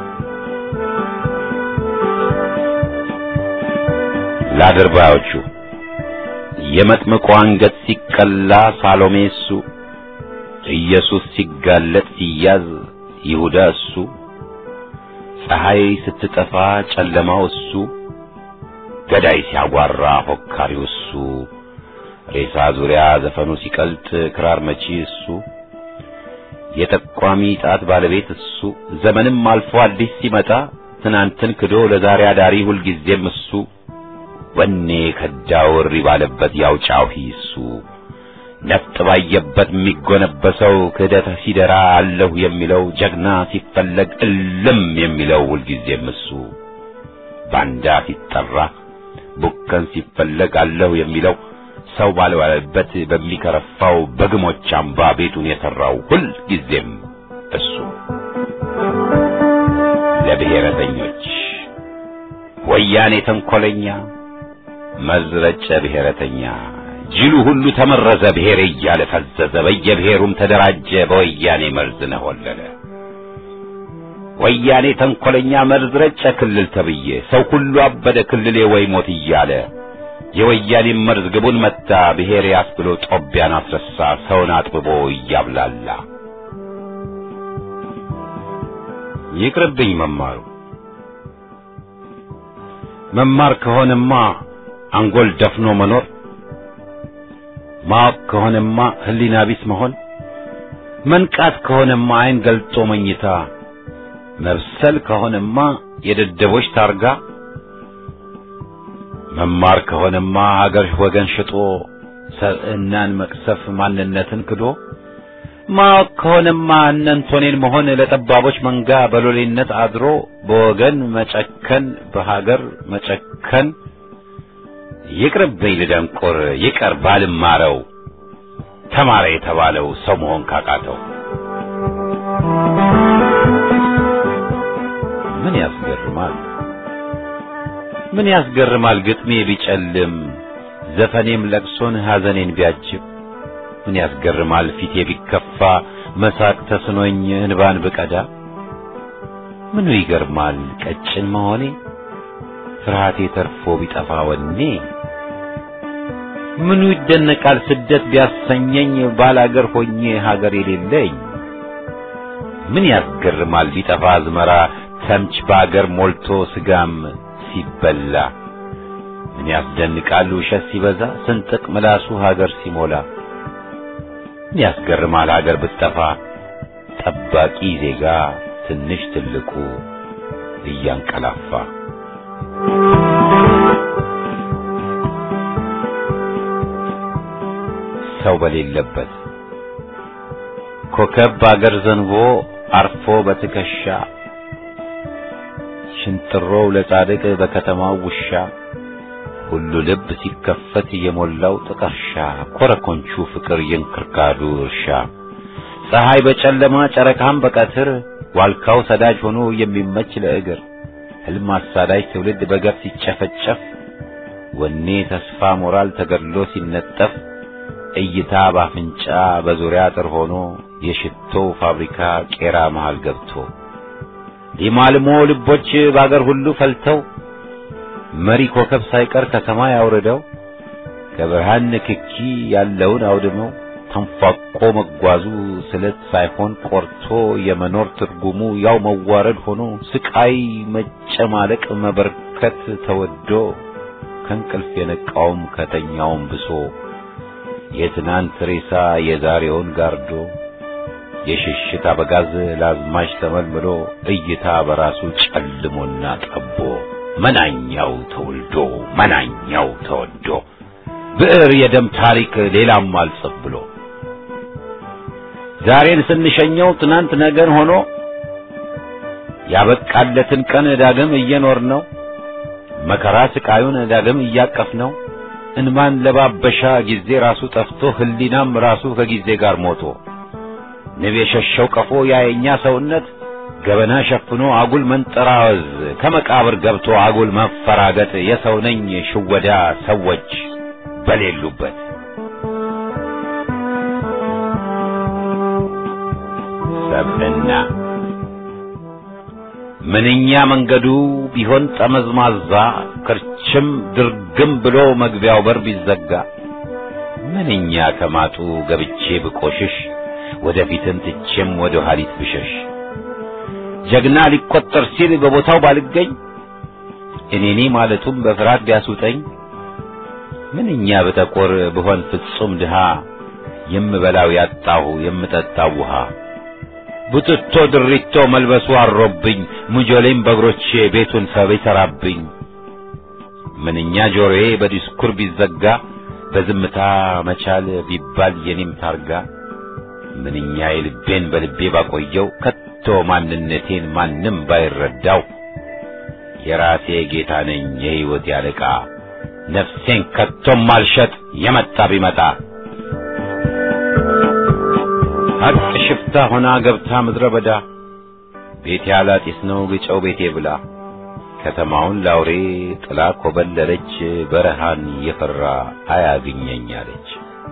ለአድርባዮቹ የመጥምቁ አንገት ሲቀላ ሳሎሜ እሱ፣ ኢየሱስ ሲጋለጥ ሲያዝ ይሁዳ እሱ፣ ፀሐይ ስትጠፋ ጨለማው እሱ፣ ገዳይ ሲያጓራ ፎካሪው እሱ፣ ሬሳ ዙሪያ ዘፈኑ ሲቀልጥ ክራር መቺ እሱ፣ የጠቋሚ ጣት ባለቤት እሱ ዘመንም አልፎ አዲስ ሲመጣ ትናንትን ክዶ ለዛሬ አዳሪ ሁልጊዜም እሱ ወኔ ከዳውር ባለበት ያውጫው ሂሱ ነፍጥ ባየበት የሚጎነበሰው ክህደት ሲደራ አለሁ የሚለው ጀግና ሲፈለግ እልም የሚለው ሁልጊዜም እሱ ባንዳ ሲጠራ ቡከን ሲፈለግ አለሁ የሚለው ሰው ባልዋለበት በሚከረፋው በግሞች አምባ ቤቱን የሰራው ሁልጊዜም እሱ ለብሔረተኞች ወያኔ ተንኮለኛ መዝረጨ ብሔረተኛ ጅሉ ሁሉ ተመረዘ ብሔር እያለ ፈዘዘ በየብሔሩም ተደራጀ በወያኔ መርዝ ነሆለለ ወያኔ ተንኮለኛ መርዝረጨ ክልል ተብዬ ሰው ሁሉ አበደ ክልሌ ወይ ሞት እያለ የወያኔ መርዝ ግቡን መታ ብሔር ያስብሎ ጦቢያን አስረሳ ሰውን አጥብቦ እያብላላ ይቅርብኝ መማር ከሆነማ አንጎል ደፍኖ መኖር ማወቅ ከሆነማ ህሊና ቢስ መሆን መንቃት ከሆነማ አይን ገልጦ መኝታ መብሰል ከሆነማ የደደቦች ታርጋ መማር ከሆነማ ሀገር ወገን ሽጦ ሰብዕናን መቅሰፍ ማንነትን ክዶ ማወቅ ከሆነማ እነንቶኔን መሆን ለጠባቦች መንጋ በሎሌነት አድሮ በወገን መጨከን በሀገር መጨከን ይቅርብኝ ልደንቆር ይቀር ባልማረው ተማረ የተባለው ሰው መሆን ካቃተው ምን ያስገርማል ግጥሜ ቢጨልም ዘፈኔም ለቅሶን ሐዘኔን ቢያጅብ ምን ያስገርማል ፊቴ ቢከፋ መሳቅ ተስኖኝ እንባን ብቀዳ ምኑ ይገርማል ቀጭን መሆኔ ፍርሃቴ ተርፎ ቢጠፋ ወኔ ምኑ ይደነቃል ስደት ቢያሰኘኝ ባላገር ሆኜ ሀገር የሌለኝ ምን ያስገርማል ቢጠፋ አዝመራ ተምች ባገር ሞልቶ ስጋም ሲበላ ምን ያስደንቃል ውሸት ሲበዛ ስንጥቅ ምላሱ ሀገር ሲሞላ ምን ያስገርማል ሀገር ብትጠፋ ጠባቂ ዜጋ ትንሽ ትልቁ እያንቀላፋ ሰው በሌለበት ኮከብ ባገር ዘንቦ አርፎ በትከሻ ሽንጥሮው ለጻድቅ በከተማው ውሻ ሁሉ ልብ ሲከፈት የሞላው ጥቀርሻ ኮረኮንቹ ፍቅር የንክርካዱ እርሻ ፀሐይ በጨለማ ጨረቃም በቀትር ዋልካው ሰዳጅ ሆኖ የሚመች ለእግር ህልም አሳዳጅ ትውልድ በገፍ ሲጨፈጨፍ ወኔ ተስፋ ሞራል ተገድሎ ሲነጠፍ እይታ ባፍንጫ በዙሪያ ጥር ሆኖ የሽቶ ፋብሪካ ቄራ መሃል ገብቶ ሊማልሞ ልቦች ባገር ሁሉ ፈልተው መሪ ኮከብ ሳይቀር ከሰማይ አውርደው ከብርሃን ንክኪ ያለውን አውድመው ተንፋቆ መጓዙ ስለት ሳይሆን ቆርቶ የመኖር ትርጉሙ ያው መዋረድ ሆኖ ስቃይ መጨማለቅ መበርከት ተወዶ ከንቅልፍ የነቃውም ከተኛውም ብሶ የትናንት ሬሳ የዛሬውን ጋርዶ የሽሽት አበጋዝ ላዝማች ተመልምሎ እይታ በራሱ ጨልሞና ጠቦ መናኛው ተወልዶ መናኛው ተወዶ ብዕር የደም ታሪክ ሌላም አልጽፍ ብሎ ዛሬን ስንሸኘው ትናንት ነገን ሆኖ ያበቃለትን ቀን ዳግም እየኖር ነው መከራ ስቃዩን ዳግም እያቀፍ ነው እንማን ለባበሻ ጊዜ ራሱ ጠፍቶ ህሊናም ራሱ ከጊዜ ጋር ሞቶ ንብ የሸሸው ቀፎ ያየኛ ሰውነት ገበና ሸፍኖ አጉል መንጠራወዝ ከመቃብር ገብቶ አጉል መፈራገጥ የሰው ነኝ ሽወዳ ሰዎች በሌሉበት ሰብዕና ምንኛ መንገዱ ቢሆን ጠመዝማዛ ክርችም ድርግም ብሎ መግቢያው በር ቢዘጋ ምንኛ ከማጡ ገብቼ ብቆሽሽ ወደፊትን ትቼም ወደ ኋሊት ብሸሽ ጀግና ሊቆጠር ሲል በቦታው ባልገኝ እኔኔ ማለቱም በፍርሃት ቢያስውጠኝ ምንኛ በተቆር ብሆን ፍጹም ድሃ የምበላው ያጣሁ የምጠጣው ውሃ ቡትቶ ድሪቶ መልበሱ አሮብኝ ሙጆሌም በእግሮቼ ቤቱን ሰብ ይሰራብኝ ምንኛ ጆሮዬ በዲስኩር ቢዘጋ በዝምታ መቻል ቢባል የኔም ታርጋ ምንኛ የልቤን በልቤ ባቆየው ከቶ ማንነቴን ማንም ባይረዳው የራሴ ጌታ ነኝ የሕይወት ያለቃ ነፍሴን ከቶም ማልሸጥ የመጣ ቢመጣ ሀቅ ሽፍታ ሆና ገብታ ምድረ በዳ ቤት ያላጢስ ነው ግጨው ቤቴ ብላ ከተማውን ላውሬ ጥላ ኮበለለች በረሃን የፈራ አያግኘኝ አለች።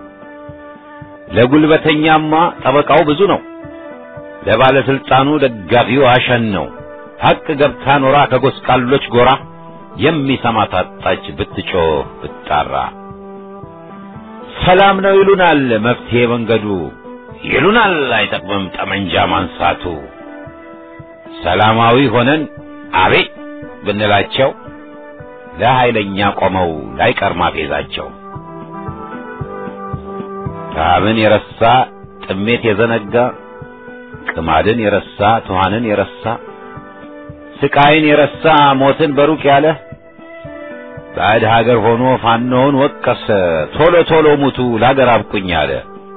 ለጉልበተኛማ ጠበቃው ብዙ ነው ለባለስልጣኑ ደጋፊው አሸን ነው ሀቅ ገብታ ኖራ ከጎስቋሎች ጎራ የሚሰማ ታጣች ብትጮህ ብትጣራ ሰላም ነው ይሉናል መፍትሄ መንገዱ ይሉናል አይጠቅምም ጠመንጃ ማንሳቱ ሰላማዊ ሆነን አቤት ብንላቸው ለኃይለኛ ቆመው ላይቀር ማፌዛቸው ራብን የረሳ ጥሜት የዘነጋ ቅማድን የረሳ ትኋንን የረሳ ስቃይን የረሳ ሞትን በሩቅ ያለ ባዕድ ሀገር ሆኖ ፋኖውን ወቀሰ ቶሎ ቶሎ ሙቱ ላገር አብቁኝ አለ።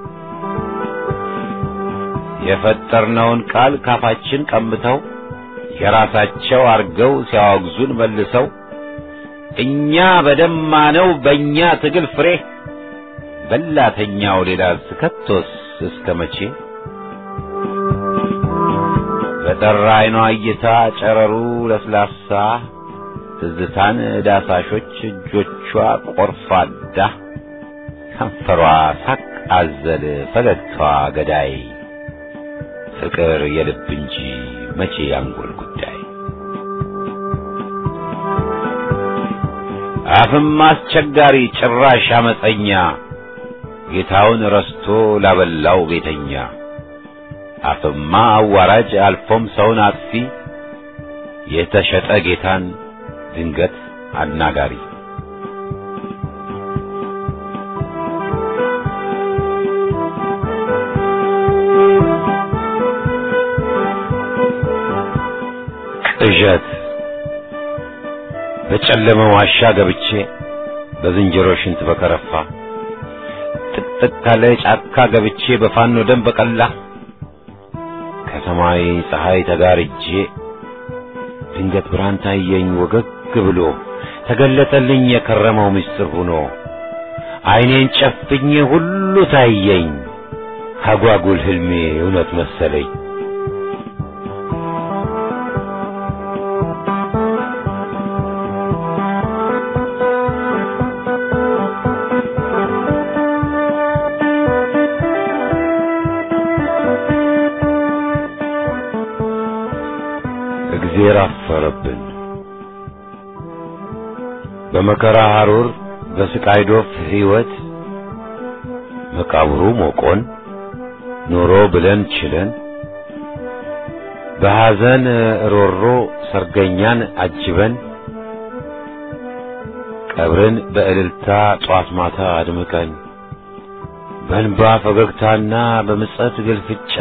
የፈጠርነውን ቃል ካፋችን ቀምተው የራሳቸው አርገው ሲያወግዙን መልሰው እኛ በደማነው በእኛ ትግል ፍሬ በላተኛው ሌላ ስከቶስ እስከመቼ በጠራ አይኗ እይታ ጨረሩ ለስላሳ ትዝታን ዳሳሾች እጆቿ ቆርፋዳ ከንፈሯ ሳቅ አዘል ፈገግታዋ ገዳይ ፍቅር የልብ እንጂ መቼ ያንጎል ጉዳይ አፍም አስቸጋሪ ጭራሽ አመፀኛ ጌታውን ረስቶ ላበላው ቤተኛ አፍማ አዋራጅ አልፎም ሰውን አጥፊ የተሸጠ ጌታን ድንገት አናጋሪ ቅዠት በጨለመ ዋሻ ገብቼ በዝንጀሮ ሽንት በከረፋ ጥቅጥቅ ካለ ጫካ ገብቼ በፋኖ ደም በቀላ ከሰማይ ፀሐይ ተጋርጄ ድንገት ብርሃን ታየኝ ወገግ ብሎ ተገለጠልኝ የከረመው ምስጢር ሆኖ ዓይኔን ጨፍኜ ሁሉ ታየኝ አጓጉል ህልሜ እውነት መሰለኝ። እግዚአብሔር አፈረብን በመከራ ሐሩር በስቃይ ዶፍ ሕይወት መቃብሩ ሞቆን ኖሮ ብለን ችለን በሐዘን ሮሮ ሰርገኛን አጅበን ቀብርን በእልልታ ጧት ማታ አድምቀን በእንባ ፈገግታና በምጸት ግልፍጫ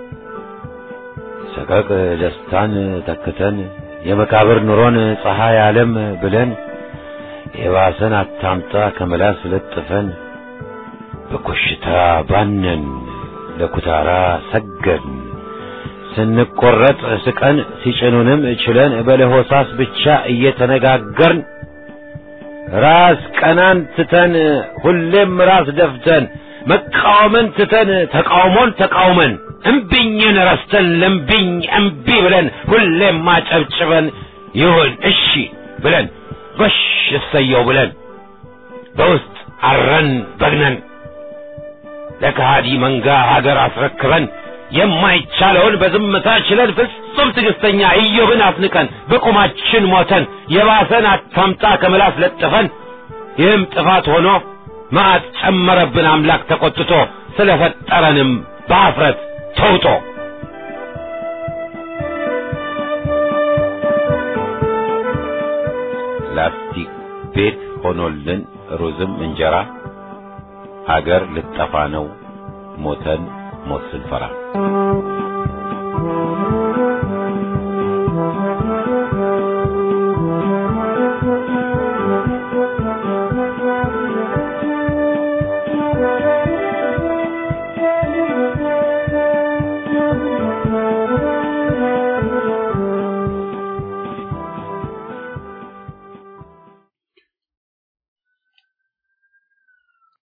ሰቀቅ ደስታን ተክተን የመቃብር ኑሮን ፀሐይ ዓለም ብለን የባሰን አታምጣ ከመላስ ለጥፈን በኮሽታ ባነን ለኩታራ ሰገን ስንቆረጥ ስቀን ሲጭኑንም ችለን በለሆሳስ ብቻ እየተነጋገርን ራስ ቀናን ትተን ሁሌም ራስ ደፍተን መቃወምን ትተን ተቃውሞን ተቃውመን እምቢኝን ረስተን ለምቢኝ እምቢ ብለን ሁሌም ማጨብጭበን ይሁን እሺ ብለን ጎሽ እሰየው ብለን በውስጥ አረን በግነን ለከሃዲ መንጋ ሀገር አስረክበን የማይቻለውን በዝምታ ችለን ፍጹም ትዕግስተኛ ኢዮብን አፍንቀን በቁማችን ሞተን የባሰን አታምጣ ከመላስ ለጥፈን ይህም ጥፋት ሆኖ መዓት ጨመረብን አምላክ ተቆጥቶ ስለፈጠረንም በአፍረት ተውጦ ላስቲክ ቤት ሆኖልን ሩዝም እንጀራ ሀገር ልጠፋ ነው ሞተን ሞት ስንፈራ